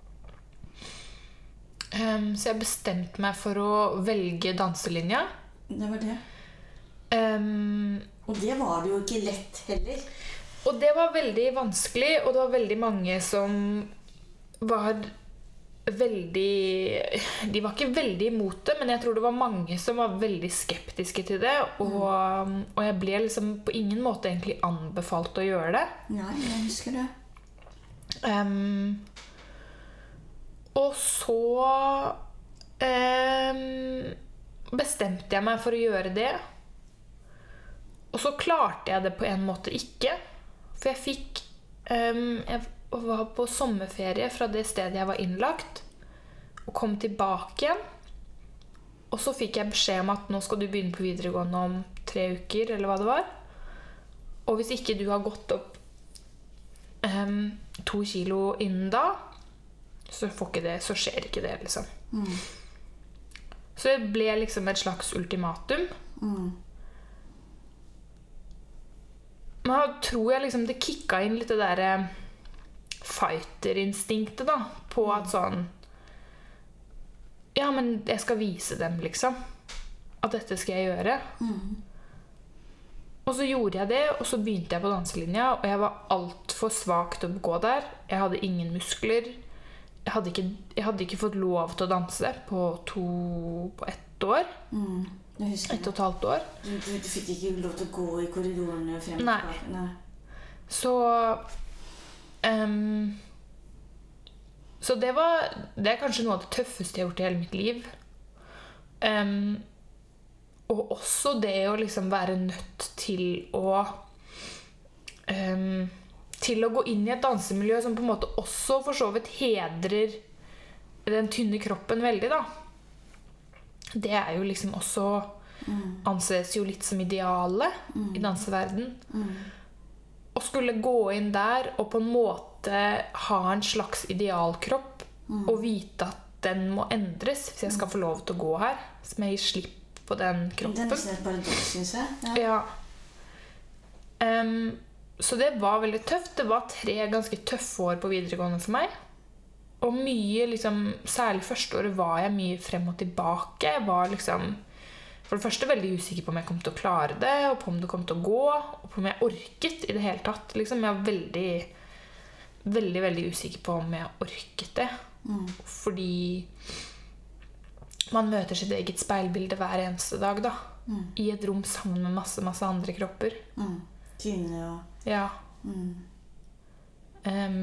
Speaker 3: Um, så jeg bestemte meg for å velge danselinja.
Speaker 2: Det var det.
Speaker 3: Um,
Speaker 2: og det var det jo ikke lett heller.
Speaker 3: Og det var veldig vanskelig, og det var veldig mange som var veldig... De var ikke veldig imot det, men jeg tror det var mange som var veldig skeptiske til det, og, mm. og jeg ble liksom på ingen måte egentlig anbefalt å gjøre det.
Speaker 2: Nei, jeg husker det.
Speaker 3: Um, og så um, bestemte jeg meg for å gjøre det. Og så klarte jeg det på en måte ikke. For jeg fikk um, Jeg var på sommerferie fra det stedet jeg var innlagt, og kom tilbake igjen. Og så fikk jeg beskjed om at nå skal du begynne på videregående om tre uker, eller hva det var. Og hvis ikke du har gått opp um, to kilo innen da, så, får ikke det, så skjer ikke det, liksom. Mm. Så det ble liksom et slags ultimatum. Mm. Men da tror jeg liksom det kicka inn litt det der fighter-instinktet da, på at sånn, ja, men jeg skal vise dem liksom, at dette skal jeg gjøre. Mm. Og så gjorde jeg det, og så begynte jeg på danselinja, og jeg var alt for svak til å gå der. Jeg hadde ingen muskler. Jeg hadde ikke, jeg hadde ikke fått lov til å danse på, to, på ett år. Mm. Et og et halvt år.
Speaker 2: Du, du, du fikk ikke lov til å gå i korridorene frem til
Speaker 3: Nei.
Speaker 2: tilbake? Nei.
Speaker 3: Så um, Så det var Det er kanskje noe av det tøffeste jeg har gjort i hele mitt liv. Um, og også det å liksom være nødt til å um, til å gå inn i et dansemiljø som på en måte også for så vidt hedrer den tynne kroppen veldig, da. Det er jo liksom også mm. anses jo litt som idealet mm. i danseverden. Mm. Å skulle gå inn der og på en måte ha en slags idealkropp mm. og vite at den må endres hvis jeg skal få lov til å gå her, så må jeg gi slipp på den kroppen.
Speaker 2: Det er nesten et paradoks, synes jeg.
Speaker 3: Ja. ja. Um, så det var veldig tøft. Det var tre ganske tøffe år på videregående for meg. Og mye, liksom, særlig første året var jeg mye frem og tilbake. Jeg var liksom, for det første veldig usikker på om jeg kom til å klare det, og på om det kom til å gå, og på om jeg orket i det hele tatt. Liksom, jeg var veldig, veldig, veldig usikker på om jeg orket det. Mm. Fordi man møter sitt eget speilbilde hver eneste dag, da. Mm. I et rom sammen med masse, masse andre kropper.
Speaker 2: Mm. Tynne og...
Speaker 3: Ja.
Speaker 2: Mm.
Speaker 3: Um,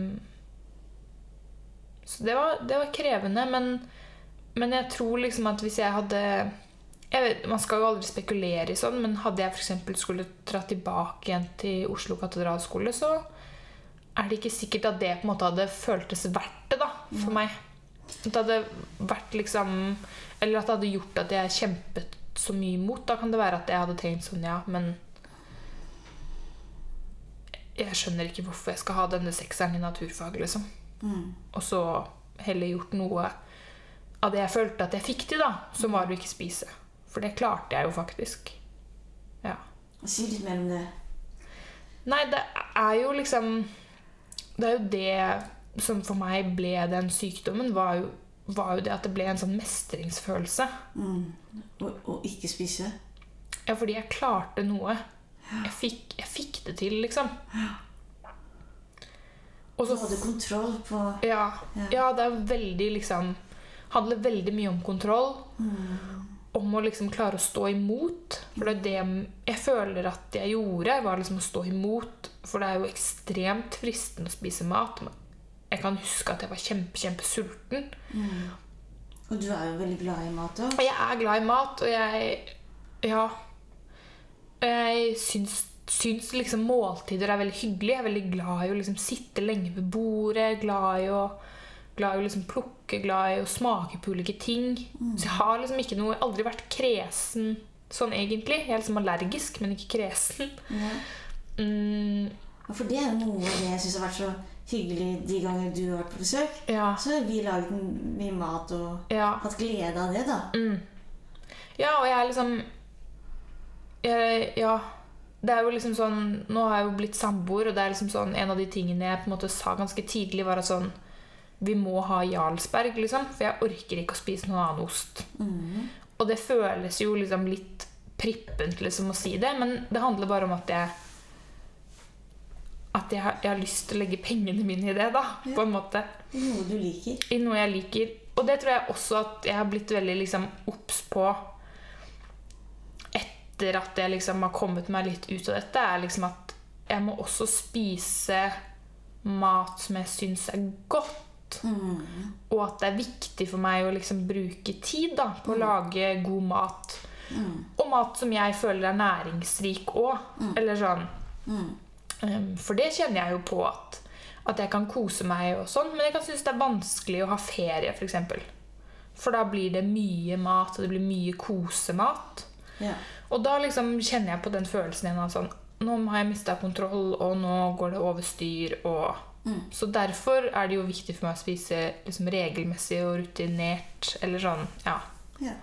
Speaker 3: Så det var, det var krevende, men, men jeg tror liksom at hvis jeg hadde jeg vet, man skal jo aldri spekulere i sånn, men hadde jeg for eksempel skulle dra tilbake igjen til Oslo Katedralskole, så er det ikke sikkert at det på en måte hadde føltes verdt det da, for meg. At det hadde vært liksom, eller at det hadde gjort at jeg kjempet så mye imot. Da kan det være at jeg hadde tenkt sånn, ja, men jeg skjønner ikke hvorfor jeg skal ha denne sekseren i naturfag, liksom. Mm. Og så heller gjort noe av det jeg følte at jeg fikk til, da, som var det å ikke spise. For det klarte jeg jo faktisk. Ja.
Speaker 2: Si litt mer om det.
Speaker 3: Nei, det er jo liksom det er jo det som for meg ble den sykdommen, var jo, var jo det at det ble en sånn mestringsfølelse.
Speaker 2: Mm. Og, og ikke spise?
Speaker 3: Ja, fordi jeg klarte noe. Jeg fikk, jeg fikk det til, liksom. Og så,
Speaker 2: du hadde kontroll på...
Speaker 3: Ja, ja. ja, det er veldig liksom... handler veldig mye om kontroll. Mm. Om å liksom klare å stå imot. For det er det jeg føler at jeg gjorde, var liksom å stå imot. For det er jo ekstremt fristende å spise mat. Jeg kan huske at jeg var kjempe, kjempe sulten.
Speaker 2: Mm. Og du er jo veldig glad i mat også.
Speaker 3: Jeg er glad i mat, og jeg... Ja... Jeg syns syns liksom måltider er veldig hyggelig. Jeg er veldig glad i å liksom sitte lenge ved bordet, glad i å, glad i å liksom plukke, glad i å smake på ulike ting. Mm. Så jeg har liksom ikke noe, aldri vært kresen sånn egentlig. Jeg er liksom allergisk, men ikke kresen.
Speaker 2: Ja.
Speaker 3: Mm.
Speaker 2: For det er jo noe av det jeg synes har vært så hyggelig de ganger du har vært på besøk.
Speaker 3: Ja.
Speaker 2: Så har vi laget mye mat og
Speaker 3: ja.
Speaker 2: hatt glede av det da.
Speaker 3: Mm. Ja, og jeg er liksom jeg, ja, det er jo liksom sånn, nå har jeg jo blitt samboer, og det er liksom sånn, en av de tingene jeg på en måte sa ganske tidlig var at sånn, vi må ha Jarlsberg liksom, for jeg orker ikke å spise noen annen ost.
Speaker 2: Mm.
Speaker 3: Og det føles jo liksom litt prippent liksom å si det, men det handler bare om at jeg at jeg har, jeg har lyst til å legge pengene mine i det da, ja. På en måte.
Speaker 2: I noe du liker.
Speaker 3: I noe jeg liker. Og det tror jeg også at jeg har blitt veldig liksom obs på etter at jeg liksom har kommet meg litt ut av dette, er liksom at jeg må også spise mat som jeg synes er godt.
Speaker 2: Mm.
Speaker 3: Og at det er viktig for meg å liksom bruke tid da, på å
Speaker 2: mm.
Speaker 3: lage god mat.
Speaker 2: Mm.
Speaker 3: Og mat som jeg føler er næringsrik også.
Speaker 2: Mm.
Speaker 3: Eller sånn.
Speaker 2: Mm.
Speaker 3: Um, for det kjenner jeg jo på at, at jeg kan kose meg og sånn, men jeg kan synes det er vanskelig å ha ferie for eksempel. For da blir det mye mat, og det blir mye kosemat.
Speaker 2: Ja.
Speaker 3: Og da liksom kjenner jeg på den følelsen igjen av sånn, nå har jeg mistet kontroll, og nå går det over styr, og mm. så derfor er det jo viktig for meg å spise liksom regelmessig og rutinert, eller sånn, ja.
Speaker 2: Ja.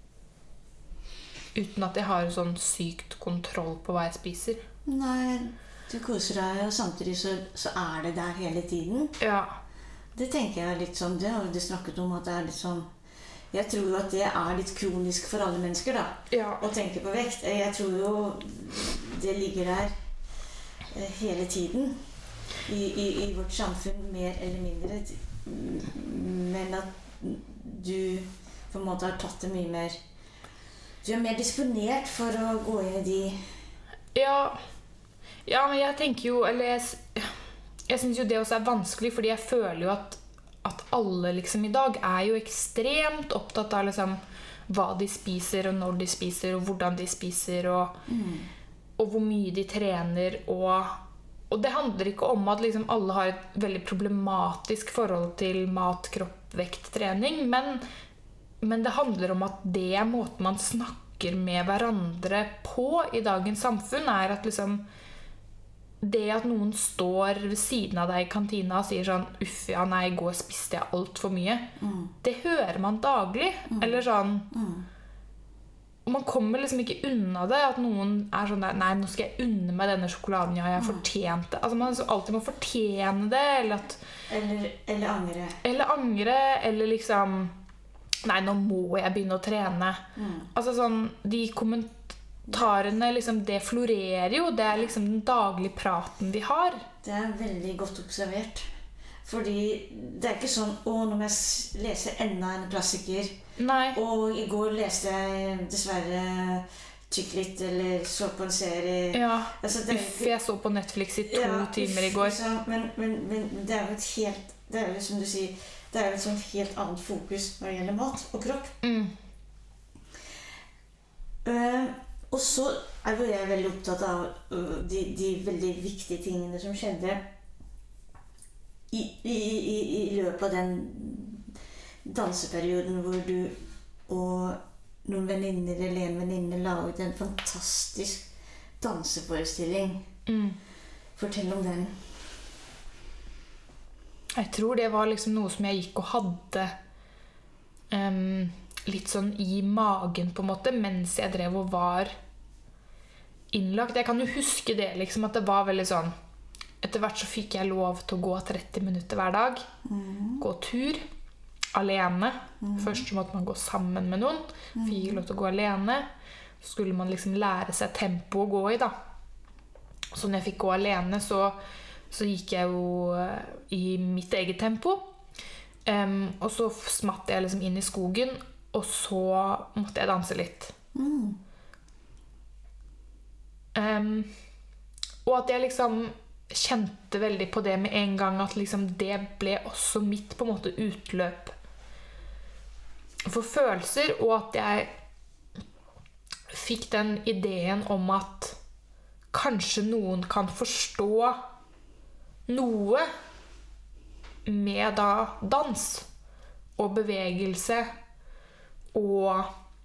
Speaker 3: Uten at jeg har sånn sykt kontroll på hva jeg spiser.
Speaker 2: Nei, du koser deg, og samtidig så, så er det der hele tiden.
Speaker 3: Ja.
Speaker 2: Det tenker jeg er litt sånn, det har du snakket om at det er litt sånn, jeg tror jo at det er litt kronisk for alle mennesker da,
Speaker 3: ja.
Speaker 2: Å tenke på vekt. Jeg tror jo det ligger der hele tiden i, i, i vårt samfunn, mer eller mindre. Men at du på en måte har tatt det mye mer, du er mer disponert for å gå inn i de.
Speaker 3: Ja, ja, men jeg tenker jo, eller jeg, jeg synes jo det også er vanskelig, fordi jeg føler jo at, at alle liksom i dag er jo ekstremt opptatt av liksom hva de spiser, og når de spiser, og hvordan de spiser, og,
Speaker 2: mm.
Speaker 3: og hvor mye de trener, og, og det handler ikke om at liksom alle har et veldig problematisk forhold til mat, kropp, vekt, trening, men, men det handler om at det er måten man snakker med hverandre på i dagens samfunn, er at liksom det at noen står ved siden av deg i kantina og sier sånn, uff, ja, nei, i går spiste jeg alt for mye.
Speaker 2: Mm.
Speaker 3: Det hører man daglig.
Speaker 2: Mm.
Speaker 3: Eller sånn.
Speaker 2: Mm.
Speaker 3: Og man kommer liksom ikke unna det, at noen er sånn der, nei, nå skal jeg unne meg denne sjokoladen, ja, jeg har fortjent det. Altså man alltid må fortjene det, eller at...
Speaker 2: Eller, eller angre.
Speaker 3: Eller angre, eller liksom, nei, nå må jeg begynne å trene.
Speaker 2: Mm.
Speaker 3: Altså sånn, de kommentarene, Tarene, liksom, det florerer jo. Det er liksom den daglige praten vi har.
Speaker 2: Det er veldig godt observert. Fordi det er ikke sånn, å, nå må jeg lese enda en klassiker.
Speaker 3: Nei.
Speaker 2: Og i går leste jeg dessverre tykk litt, eller så på en serie.
Speaker 3: Ja,
Speaker 2: altså, det,
Speaker 3: uff, jeg så på Netflix i to ja, timer i går.
Speaker 2: Liksom, men, men, men det er jo et helt, det er jo som du sier, det er jo et sånt helt annet fokus når det gjelder mat og kropp.
Speaker 3: Mm.
Speaker 2: Uh, Og så er jo jeg veldig opptatt av de, de veldig viktige tingene som skjedde i, i, i, i løpet av den danseperioden hvor du og noen venninner eller en venninne la ut en fantastisk danseforestilling.
Speaker 3: Mm.
Speaker 2: Fortell om den.
Speaker 3: Jeg tror det var liksom noe som jeg gikk og hadde um, litt sånn i magen på en måte, mens jeg drev og var innlagt. Jeg kan jo huske det, liksom, at det var veldig sånn, etter hvert så fikk jeg lov til å gå tretti minutter hver dag,
Speaker 2: mm.
Speaker 3: gå tur, alene.
Speaker 2: Mm.
Speaker 3: Først så måtte man gå sammen med noen,
Speaker 2: mm.
Speaker 3: fikk lov til å gå alene, så skulle man liksom lære seg tempo å gå i da. Så når jeg fikk gå alene, så, så gikk jeg jo i mitt eget tempo, um, og så smatt jeg liksom inn i skogen, og så måtte jeg danse litt.
Speaker 2: Mm.
Speaker 3: Um, og at jeg liksom kjente veldig på det med en gang, at liksom det ble også mitt på en måte utløp for følelser, og at jeg fikk den ideen om at kanskje noen kan forstå noe med da dans og bevegelse og,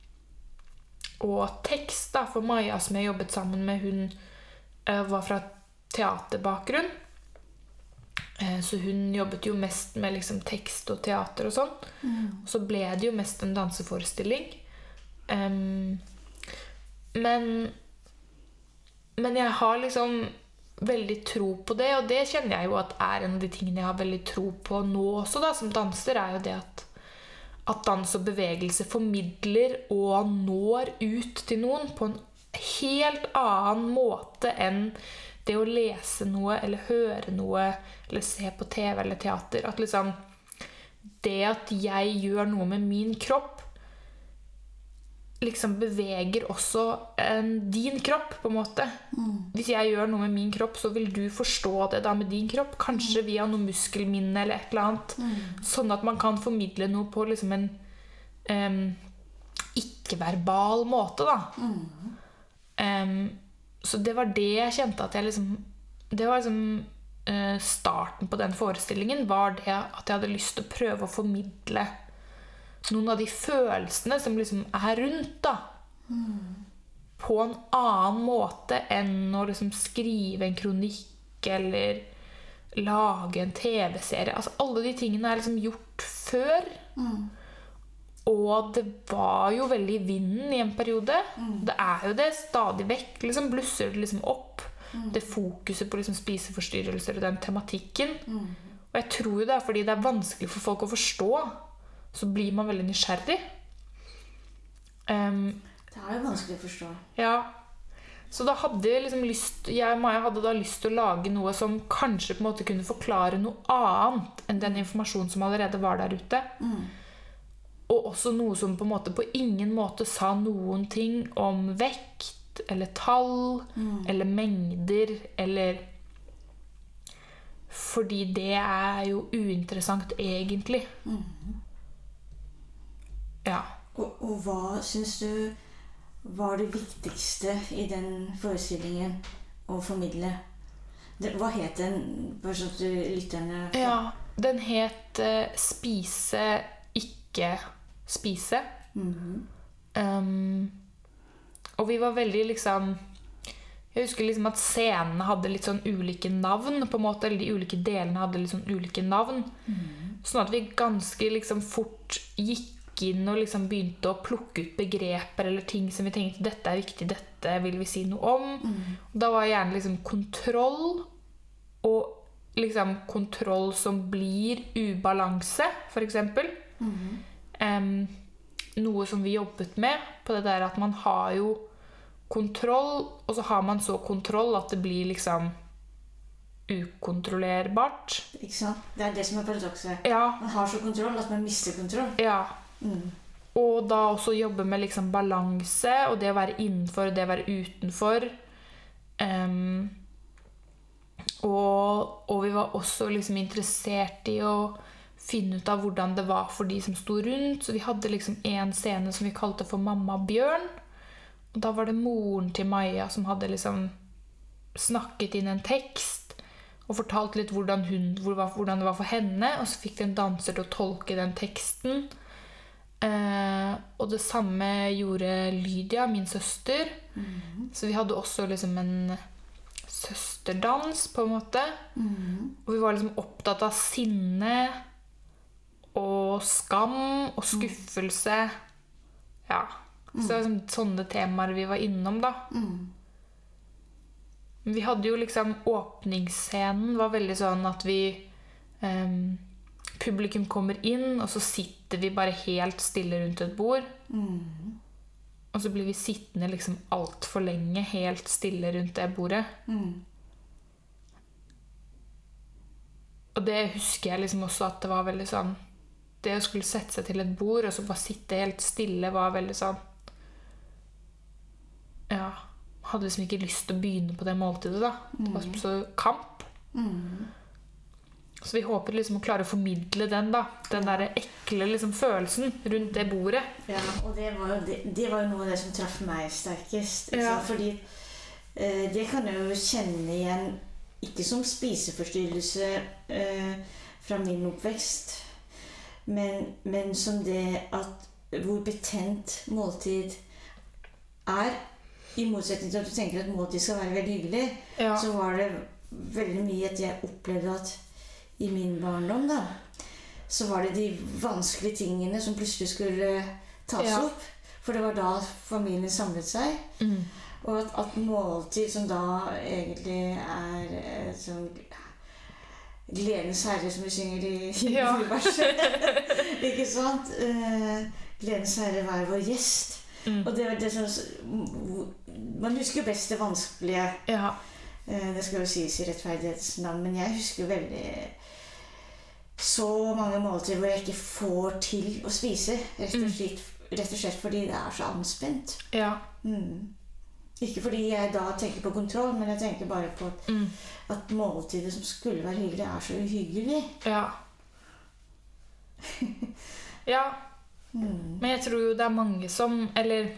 Speaker 3: og tekst da, for Maja som jeg jobbet sammen med, hun uh, var fra teaterbakgrunn. Uh, så hun jobbet jo mest med liksom, tekst og teater og sånn. Mm. Og så ble det jo mest en danseforestilling. Um, men, men jeg har liksom veldig tro på det, og det kjenner jeg jo at er en av de tingene jeg har veldig tro på nå også da, som danser, er jo det at at dans og bevegelse formidler og når ut til noen på en helt annen måte enn det å lese noe, eller høre noe, eller se på T V eller teater. At liksom, det at jeg gjør noe med min kropp, liksom beveger også en, din kropp, på en måte. Mm. Hvis jeg gjør noe med min kropp, så vil du forstå det da med din kropp. Kanskje via noe muskelminne eller et eller annet. Mm. Sånn at man kan formidle noe på liksom en um, ikke-verbal måte, da. Mm. Um, så det var det jeg kjente at jeg liksom... Det var liksom uh, starten på den forestillingen, var det at jeg hadde lyst til å prøve å formidle noen av de følelsene som liksom er rundt da. Mm. På en annen måte enn å liksom skrive en kronikk eller lage en T V-serie. Altså alle de tingene er liksom gjort før. Mm. Og det var jo veldig i vinden i en periode. Mm. Det er jo det stadig vekk. Liksom blusser det liksom opp. Mm. Det fokuset på liksom spiseforstyrrelser og den tematikken. Mm. Og jeg tror jo det er fordi det er vanskelig for folk å forstå. Så blir man veldig nysgjerrig. Um,
Speaker 2: det er jo vanskelig å forstå.
Speaker 3: Ja. Så da hadde jeg liksom lyst, jeg og Maja hadde da lyst til å lage noe som kanskje på en måte kunne forklare noe annet enn den informasjonen som allerede var der ute. Mm. Og også noe som på en måte på ingen måte sa noen ting om vekt, eller tall, mm. eller mengder, eller... Fordi det er jo uinteressant egentlig. Mm. Ja.
Speaker 2: Og, og hva synes du var det viktigste i den forestillingen å formidle? Det, hva het den? Bare så at du lytterne...
Speaker 3: Ja, den het uh, Spise, ikke spise. Mm-hmm. um, og vi var veldig liksom... Jeg husker liksom at scenene hadde litt sånn ulike navn, på en måte, eller de ulike delene hadde litt sånn ulike navn. Mm. Sånn at vi ganske liksom fort gikk inn og liksom begynte å plukke ut begreper eller ting som vi tenkte, dette er viktig, dette vil vi si noe om. Mm. Da var gjerne liksom kontroll, og liksom kontroll som blir ubalanse, for eksempel. Mm. Um, noe som vi jobbet med, på det der at man har jo kontroll, og så har man så kontroll at det blir liksom ukontrollerbart.
Speaker 2: Ikke sant? Det er det som er paradokset.
Speaker 3: Ja.
Speaker 2: Man har så kontroll at man mister kontroll.
Speaker 3: Ja. Mm. Og da også jobbe med liksom balanse, og det å være innenfor og det å være utenfor. Um, og, og vi var også liksom interessert i å finne ut av hvordan det var for de som sto rundt. Så vi hadde liksom en scene som vi kalte for Mamma Bjørn. Og da var det moren til Maja som hadde liksom snakket inn en tekst og fortalt litt hvordan, hun, hvordan det var for henne, og så fikk vi en danser til å tolke den teksten. Eh, og det samme gjorde Lydia, min søster. Mm. Så vi hadde også liksom en søsterdans, på en måte. Mm. Og vi var liksom opptatt av sinne og skam og skuffelse. Ja. Så det var liksom sånne temaer vi var innom, da. Mm. Vi hadde jo liksom åpningsscenen var veldig sånn at vi um, publikum kommer inn, og så sitter vi bare helt stille rundt et bord. Mm. Og så blir vi sittende liksom alt for lenge helt stille rundt det bordet. Mm. Og det husker jeg liksom også at det var veldig sånn, det å skulle sette seg til et bord og så bare sitte helt stille var veldig sånn, ja, hadde liksom ikke lyst til å begynne på det måltidet da. Det var så kamp. Mm. Så vi håper liksom å klare å formidle den da. Den der ekle liksom følelsen rundt det bordet.
Speaker 2: Ja, og det var jo, det, det var jo noe av det som traff meg sterkest. Ja. Fordi eh, det kan jeg jo kjenne igjen, ikke som spiseforstyrrelse eh, fra min oppvekst, men, men som det at hvor betent måltid er, i motsetning til at du tenker at måltid skal være veldig hyggelig,
Speaker 3: Ja.
Speaker 2: så var det veldig mye at jeg opplevde at i min barndom da, så var det de vanskelige tingene som plutselig skulle tas
Speaker 3: Ja.
Speaker 2: opp, for det var da familien samlet seg,
Speaker 3: Mm.
Speaker 2: og at, at måltid som da egentlig er eh, sånn Gledens herre, som vi synger i
Speaker 3: Ja.
Speaker 2: juleverset. Ikke sant? Eh, Gledens herre, vær vår gjest.
Speaker 3: Mm.
Speaker 2: Og det var det som man husker jo best det vanskelige.
Speaker 3: Ja.
Speaker 2: Eh, det skal jo sies i rettferdighetsnavn, men jeg husker veldig så mange måltider hvor jeg ikke får til å spise, rett og slett, rett og slett fordi det er så anspent.
Speaker 3: Ja.
Speaker 2: Mm. Ikke fordi jeg da tenker på kontroll, men jeg tenker bare på at,
Speaker 3: Mm.
Speaker 2: at måltidet som skulle være hyggelig, er så uhyggelig.
Speaker 3: Ja. Ja.
Speaker 2: Mm.
Speaker 3: Men jeg tror jo det er mange som, eller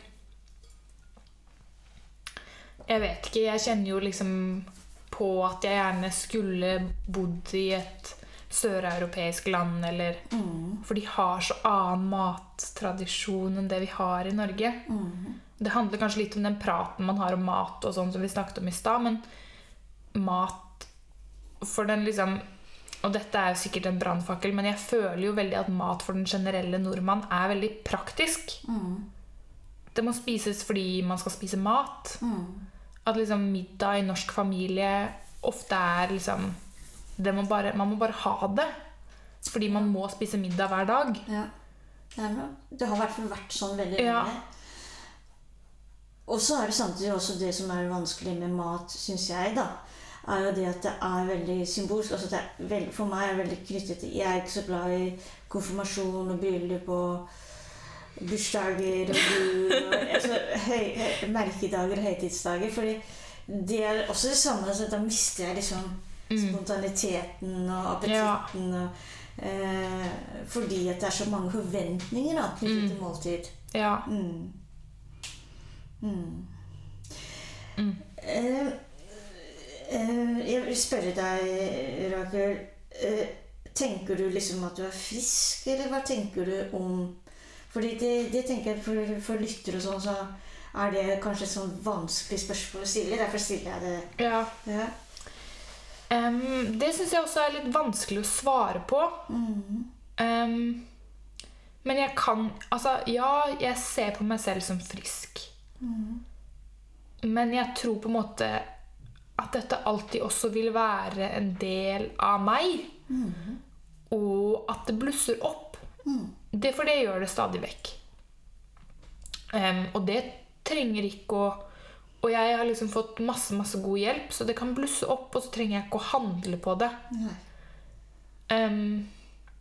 Speaker 3: jeg vet ikke, jeg kjenner jo liksom på at jeg gjerne skulle bodd i et søreuropeisk land, eller
Speaker 2: Mm.
Speaker 3: for de har så annen mattradisjon enn det vi har i Norge.
Speaker 2: Mm.
Speaker 3: Det handler kanskje litt om den praten man har om mat og sånn som vi snakket om i stad, men mat for den liksom, og dette er jo sikkert en brannfakkel, men jeg føler jo veldig at mat for den generelle nordmann er veldig praktisk.
Speaker 2: Mm.
Speaker 3: Det må spises fordi man skal spise mat.
Speaker 2: Mm.
Speaker 3: At liksom middag i norsk familie ofte er liksom, det må bare, man må bare ha det. Fordi man må spise middag hver dag.
Speaker 2: Ja. Det, er noe. Det har i hvert fall vært sånn veldig
Speaker 3: Ja.
Speaker 2: lenge. Og så er det samtidig også det som er vanskelig med mat, synes jeg da, er jo det at det er veldig symbolsk. Altså det er veld, for meg er det veldig knyttet til, jeg er ikke så glad i konfirmasjon og bilder på bursdager og jul, og, altså, høy, høy, merkedager og høytidsdager, fordi det er også det samme, altså, da mister jeg liksom spontaniteten og appetitten,
Speaker 3: Ja.
Speaker 2: og, eh, fordi at det er så mange forventninger da, knyttet
Speaker 3: Mm.
Speaker 2: til måltid.
Speaker 3: Ja.
Speaker 2: Mm. Mm.
Speaker 3: Mm.
Speaker 2: Eh, eh, jeg vil spørre deg, Rakel, eh, tenker du liksom at du er frisk, eller hva tenker du om, fordi det, det tenker jeg for, for lytter og sånn, så er det kanskje et sånn vanskelig spørsmål å stille, derfor stiller jeg det.
Speaker 3: Ja.
Speaker 2: Ja.
Speaker 3: Em, det synes jeg også er litt vanskelig å svare på.
Speaker 2: Mm.
Speaker 3: Em, men jeg kan, altså, ja, jeg ser på meg selv som frisk.
Speaker 2: Mm.
Speaker 3: Men jeg tror på en måte at dette alltid også vil være en del av meg.
Speaker 2: Mm.
Speaker 3: Og at det blusser opp.
Speaker 2: Mm.
Speaker 3: Det for det gjør det stadig vekk. Em, og det trenger ikke å, og jeg har liksom fått masse, masse god hjelp, så det kan blusse opp, og så trenger jeg ikke å handle på det.
Speaker 2: Nei.
Speaker 3: Em,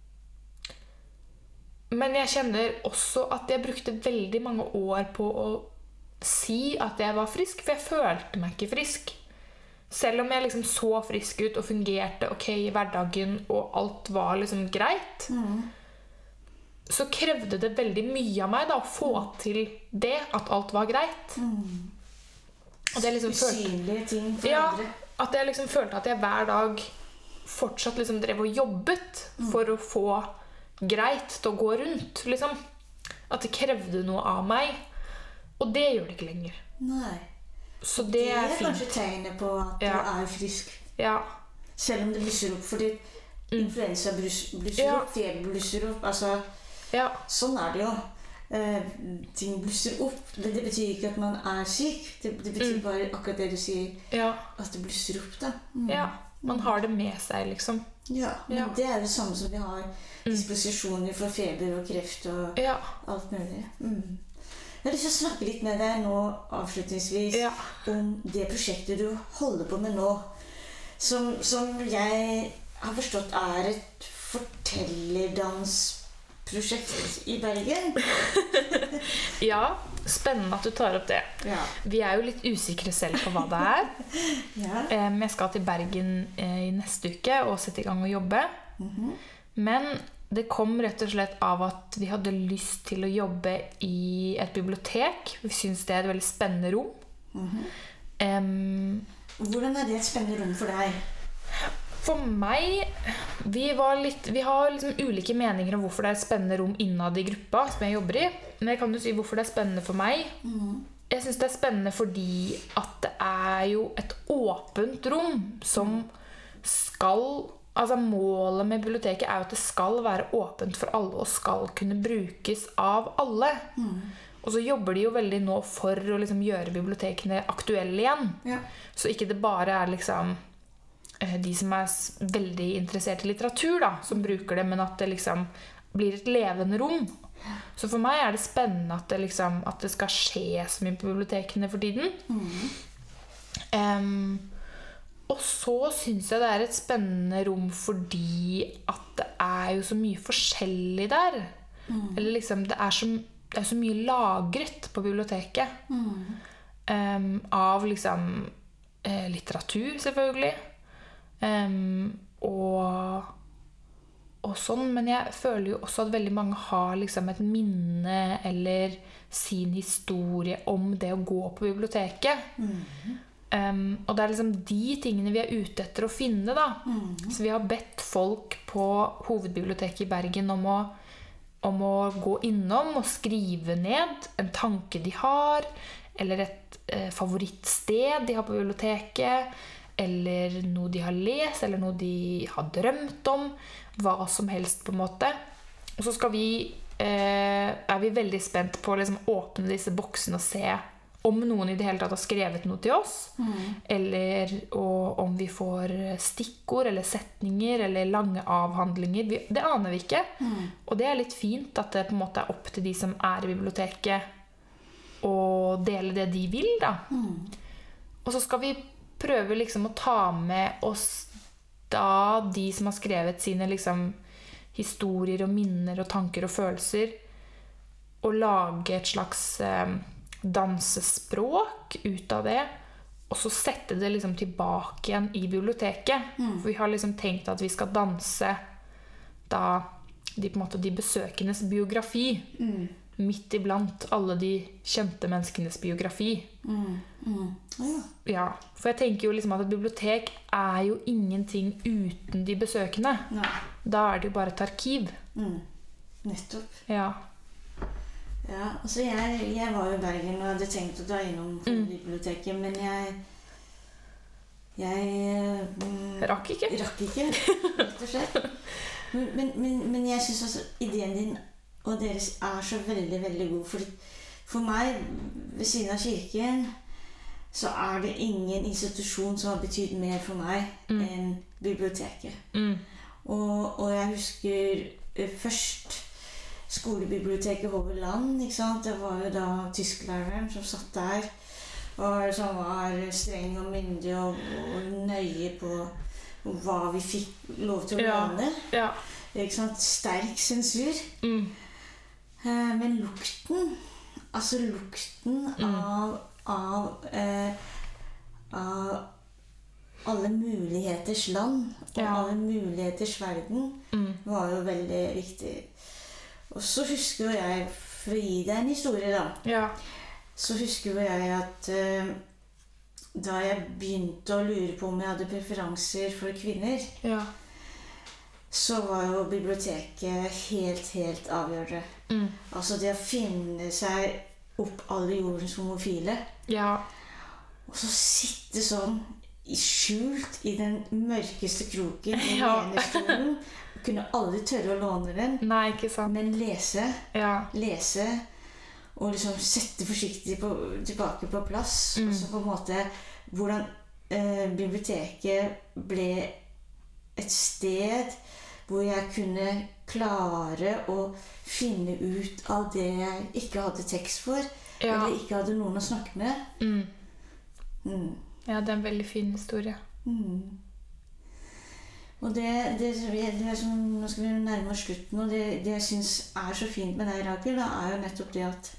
Speaker 3: men jeg kjenner også at jeg brukte veldig mange år på å si at jeg var frisk, for jeg følte meg ikke frisk. Selv om jeg liksom så frisk ut og fungerte ok i hverdagen, og alt var liksom greit,
Speaker 2: Mm.
Speaker 3: så krevde det veldig mye av meg da, å få til det, at alt var greit.
Speaker 2: Mm.
Speaker 3: Og det liksom følte,
Speaker 2: Usynlige ting for
Speaker 3: ja,
Speaker 2: andre.
Speaker 3: at jeg liksom følte at jeg hver dag fortsatt liksom drev og jobbet for å få greit til å gå rundt, liksom. At det krevde noe av meg. Og det gjør det ikke lenger.
Speaker 2: Nei.
Speaker 3: Så det,
Speaker 2: Det
Speaker 3: er
Speaker 2: er
Speaker 3: fint.
Speaker 2: kanskje tegnet på at
Speaker 3: Ja.
Speaker 2: du er frisk.
Speaker 3: Ja.
Speaker 2: Selv om det blusser opp, fordi influensa blus- blusser
Speaker 3: Ja.
Speaker 2: opp, feber blusser opp, altså,
Speaker 3: Ja.
Speaker 2: sånn er det jo. Eh, ting blusser opp, men det betyr ikke at man er syk. Det, det betyr
Speaker 3: Mm.
Speaker 2: bare akkurat det du sier,
Speaker 3: Ja.
Speaker 2: at det blusser opp da. Mm.
Speaker 3: Ja. Man har det med seg, liksom.
Speaker 2: Ja, men
Speaker 3: Ja.
Speaker 2: det er det samme som vi har disposisjoner for feber og kreft og
Speaker 3: Ja.
Speaker 2: alt mulig. Mm. Jeg har lyst til å snakke litt med deg nå, avslutningsvis,
Speaker 3: Ja.
Speaker 2: om det prosjektet du holder på med nå, som, som jeg har forstått er et fortellerdansprosjekt i Bergen.
Speaker 3: Ja. Spennende at du tar opp det.
Speaker 2: Ja.
Speaker 3: Vi er jo litt usikre selv på hva det er.
Speaker 2: Ja.
Speaker 3: Em, Jeg skal til Bergen eh, i neste uke og sette i gang og jobbe.
Speaker 2: Mhm.
Speaker 3: Men det kom rett og slett av at vi hadde lyst til å jobbe i et bibliotek. Vi synes det er et veldig spennende rom.
Speaker 2: Mhm.
Speaker 3: Um,
Speaker 2: Hvordan er det et spennende rom for deg?
Speaker 3: For meg, vi, var litt, vi har liksom ulike meninger om hvorfor det er et spennende rom innad i gruppa som jeg jobber i. Men jeg kan jo si hvorfor det er spennende for meg.
Speaker 2: Mm.
Speaker 3: Jeg synes det er spennende fordi at det er jo et åpent rom som skal, altså målet med biblioteket er jo at det skal være åpent for alle og skal kunne brukes av alle.
Speaker 2: Mm.
Speaker 3: Og så jobber de jo veldig nå for å liksom gjøre bibliotekene aktuelle igjen.
Speaker 2: Ja.
Speaker 3: Så ikke det bare er liksom de som er veldig interessert i litteratur da, som bruker det, men at det liksom blir et levende rom. Så for meg er det spennende at det, liksom, at det skal skje så mye på bibliotekene for tiden.
Speaker 2: Mm.
Speaker 3: Um, og så synes jeg det er et spennende rom fordi at det er jo så mye forskjellig der. Mm. Eller liksom, det er, så, det er så mye lagret på biblioteket.
Speaker 2: Mm.
Speaker 3: Um, av liksom eh, litteratur selvfølgelig. Um, og, og sånn, men jeg føler jo også at veldig mange har liksom et minne eller sin historie om det å gå på biblioteket.
Speaker 2: Mm.
Speaker 3: Um, og det er liksom de tingene vi er ute etter å finne da.
Speaker 2: Mm.
Speaker 3: Så vi har bedt folk på hovedbiblioteket i Bergen om å, om å gå innom og skrive ned en tanke de har, eller et eh, favorittsted de har på biblioteket, eller noe de har lest, eller noe de har drømt om, hva som helst på en måte. Og så skal vi, eh, er vi veldig spent på å liksom åpne disse boksene og se om noen i det hele tatt har skrevet noe til oss, mm. eller og, om vi får stikkord, eller setninger, eller lange avhandlinger. Vi, det aner vi ikke. Mm. Og det er litt fint at det på en måte er opp til de som er i biblioteket å dele det de vil, da. Mm. Og så skal vi prøver liksom å ta med oss da de som har skrevet sine liksom historier og minner og tanker og følelser, og lage et slags eh, dansespråk ut av det, og så sette det liksom tilbake igjen i biblioteket. Mm. For vi har liksom tenkt at vi skal danse da de, på en måte, de besøkendes biografi. Mm. Midt iblant alle de kjente menneskenes biografi.
Speaker 2: Mm, mm. Ja.
Speaker 3: Ja, for jeg tenker jo liksom at et bibliotek er jo ingenting uten de besøkende.
Speaker 2: Nei.
Speaker 3: Da er det jo bare et arkiv.
Speaker 2: Mm. Nettopp.
Speaker 3: Ja.
Speaker 2: Ja, altså jeg, jeg var jo i Bergen og hadde tenkt å dra innom mm. biblioteket, men jeg jeg mm,
Speaker 3: rakk ikke.
Speaker 2: Rakk ikke, rett og slett. Men, men, men, men jeg synes altså ideen din og deres er så veldig, veldig god. For, for meg, ved siden av kirken, så er det ingen institusjon som har betydd mer for meg mm. enn biblioteket. Mm. Og, og jeg husker uh, først skolebiblioteket Håveland, ikke sant? Det var jo da tysklæreren som satt der, og som var streng og myndig og, og nøye på hva vi fikk lov til å låne.
Speaker 3: Ja. Ja.
Speaker 2: Ikke sant? Sterk sensur.
Speaker 3: Mm.
Speaker 2: Men lukten, altså lukten mm. av, av, eh, av alle muligheters land og ja. alle muligheters verden mm. var jo veldig viktig. Og så husker jeg, for å gi deg en historie da,
Speaker 3: ja.
Speaker 2: så husker jeg at eh, da jeg begynte å lure på om jeg hadde preferanser for kvinner, ja. så var jo biblioteket helt, helt avgjørende. Mm. Altså det å finne seg opp alle jordens homofile.
Speaker 3: Ja.
Speaker 2: Og så sitte sånn skjult i den mørkeste kroken i
Speaker 3: ja.
Speaker 2: lenestolen. Kunne aldri tørre å låne den.
Speaker 3: Nei, ikke sant.
Speaker 2: Men lese. Ja. Lese. Og liksom sette forsiktig på, tilbake på plass. Mm. Og så på en måte hvordan eh, biblioteket ble et sted hvor jeg kunne klare å finne ut av det jeg ikke hadde tekst for, ja. eller ikke hadde noen å snakke med.
Speaker 3: Mm.
Speaker 2: Mm.
Speaker 3: Ja, det er en veldig fin historie.
Speaker 2: Mm. Og det, det, det er som, nå skal vi nærme oss slutten, og det, det jeg synes er så fint med deg, Rakel, da, er jo nettopp det at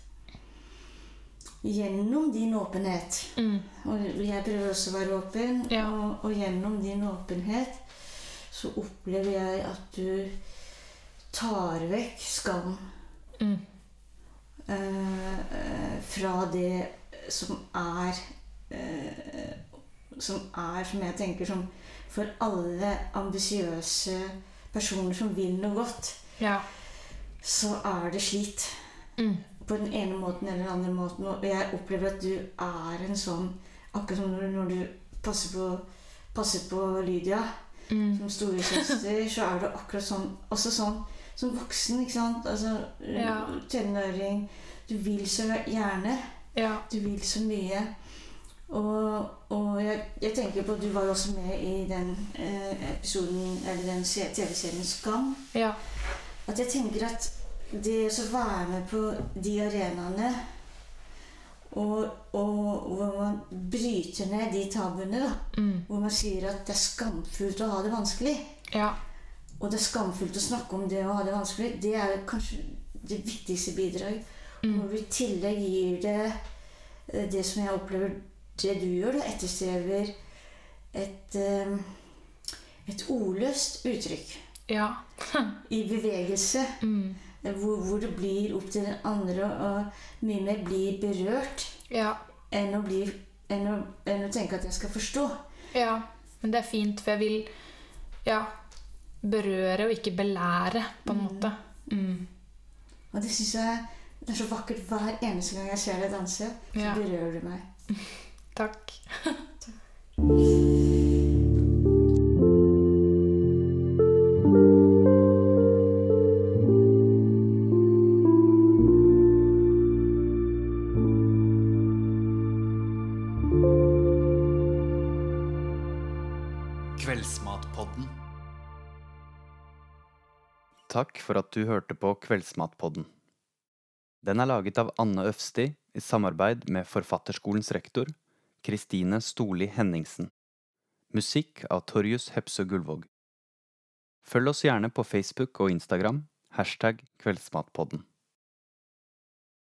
Speaker 2: gjennom din åpenhet, mm. og jeg prøver også å være åpen, ja. og, og gjennom din åpenhet, så opplever jeg at du tar vekk skam mm. uh, uh, fra det som er eh, som er, som jeg tenker, som for alle ambisiøse personer som vil noe godt,
Speaker 3: Ja.
Speaker 2: så er det slit.
Speaker 3: Mm.
Speaker 2: På den ene måten eller den andre måten. Og jeg opplever at du er en sånn, akkurat som når, når du passer på, passer på Lydia,
Speaker 3: Mm.
Speaker 2: som storesøster, så er du akkurat sånn, også sånn, som voksen, ikke sant? Altså,
Speaker 3: Ja.
Speaker 2: tenåring. Du vil så gjerne.
Speaker 3: Ja.
Speaker 2: Du vil så mye. Og, og jeg, jeg tenker på, du var jo også med i den eh, episoden, eller den se- T V-serien Skam.
Speaker 3: Ja.
Speaker 2: At jeg tenker at det å være med på de arenaene, og, og hvor man bryter ned de tabuene, da,
Speaker 3: Mm.
Speaker 2: hvor man sier at det er skamfullt å ha det vanskelig,
Speaker 3: Ja.
Speaker 2: og det er skamfullt å snakke om det å ha det vanskelig, det er jo kanskje det viktigste bidrag.
Speaker 3: Mm.
Speaker 2: Når du i tillegg gir det eh, det som jeg opplever det du gjør, da, etterstrever et, eh, et ordløst uttrykk
Speaker 3: Ja.
Speaker 2: i bevegelse,
Speaker 3: Mm.
Speaker 2: hvor, hvor det blir opp til den andre og mye mer blir berørt
Speaker 3: Ja.
Speaker 2: enn å, bli, enn å, enn å tenke at jeg skal forstå.
Speaker 3: Ja. Men det er fint, for jeg vil ja, berøre og ikke belære, på en
Speaker 2: Mm.
Speaker 3: måte. Mm.
Speaker 2: Og det synes jeg det er så vakkert hver eneste gang jeg ser deg danse, så
Speaker 3: Ja.
Speaker 2: berører du meg.
Speaker 3: Takk.
Speaker 1: Kveldsmatpodden. Takk for at du hørte på Kveldsmatpodden. Den er laget av Anne Øfsti i samarbeid med Forfatterskolens rektor, Kristine Storli Henningsen. Musikk av Torjus Hepsø Gullvåg. Følg oss gjerne på Facebook og Instagram, hashtag Kveldsmatpodden.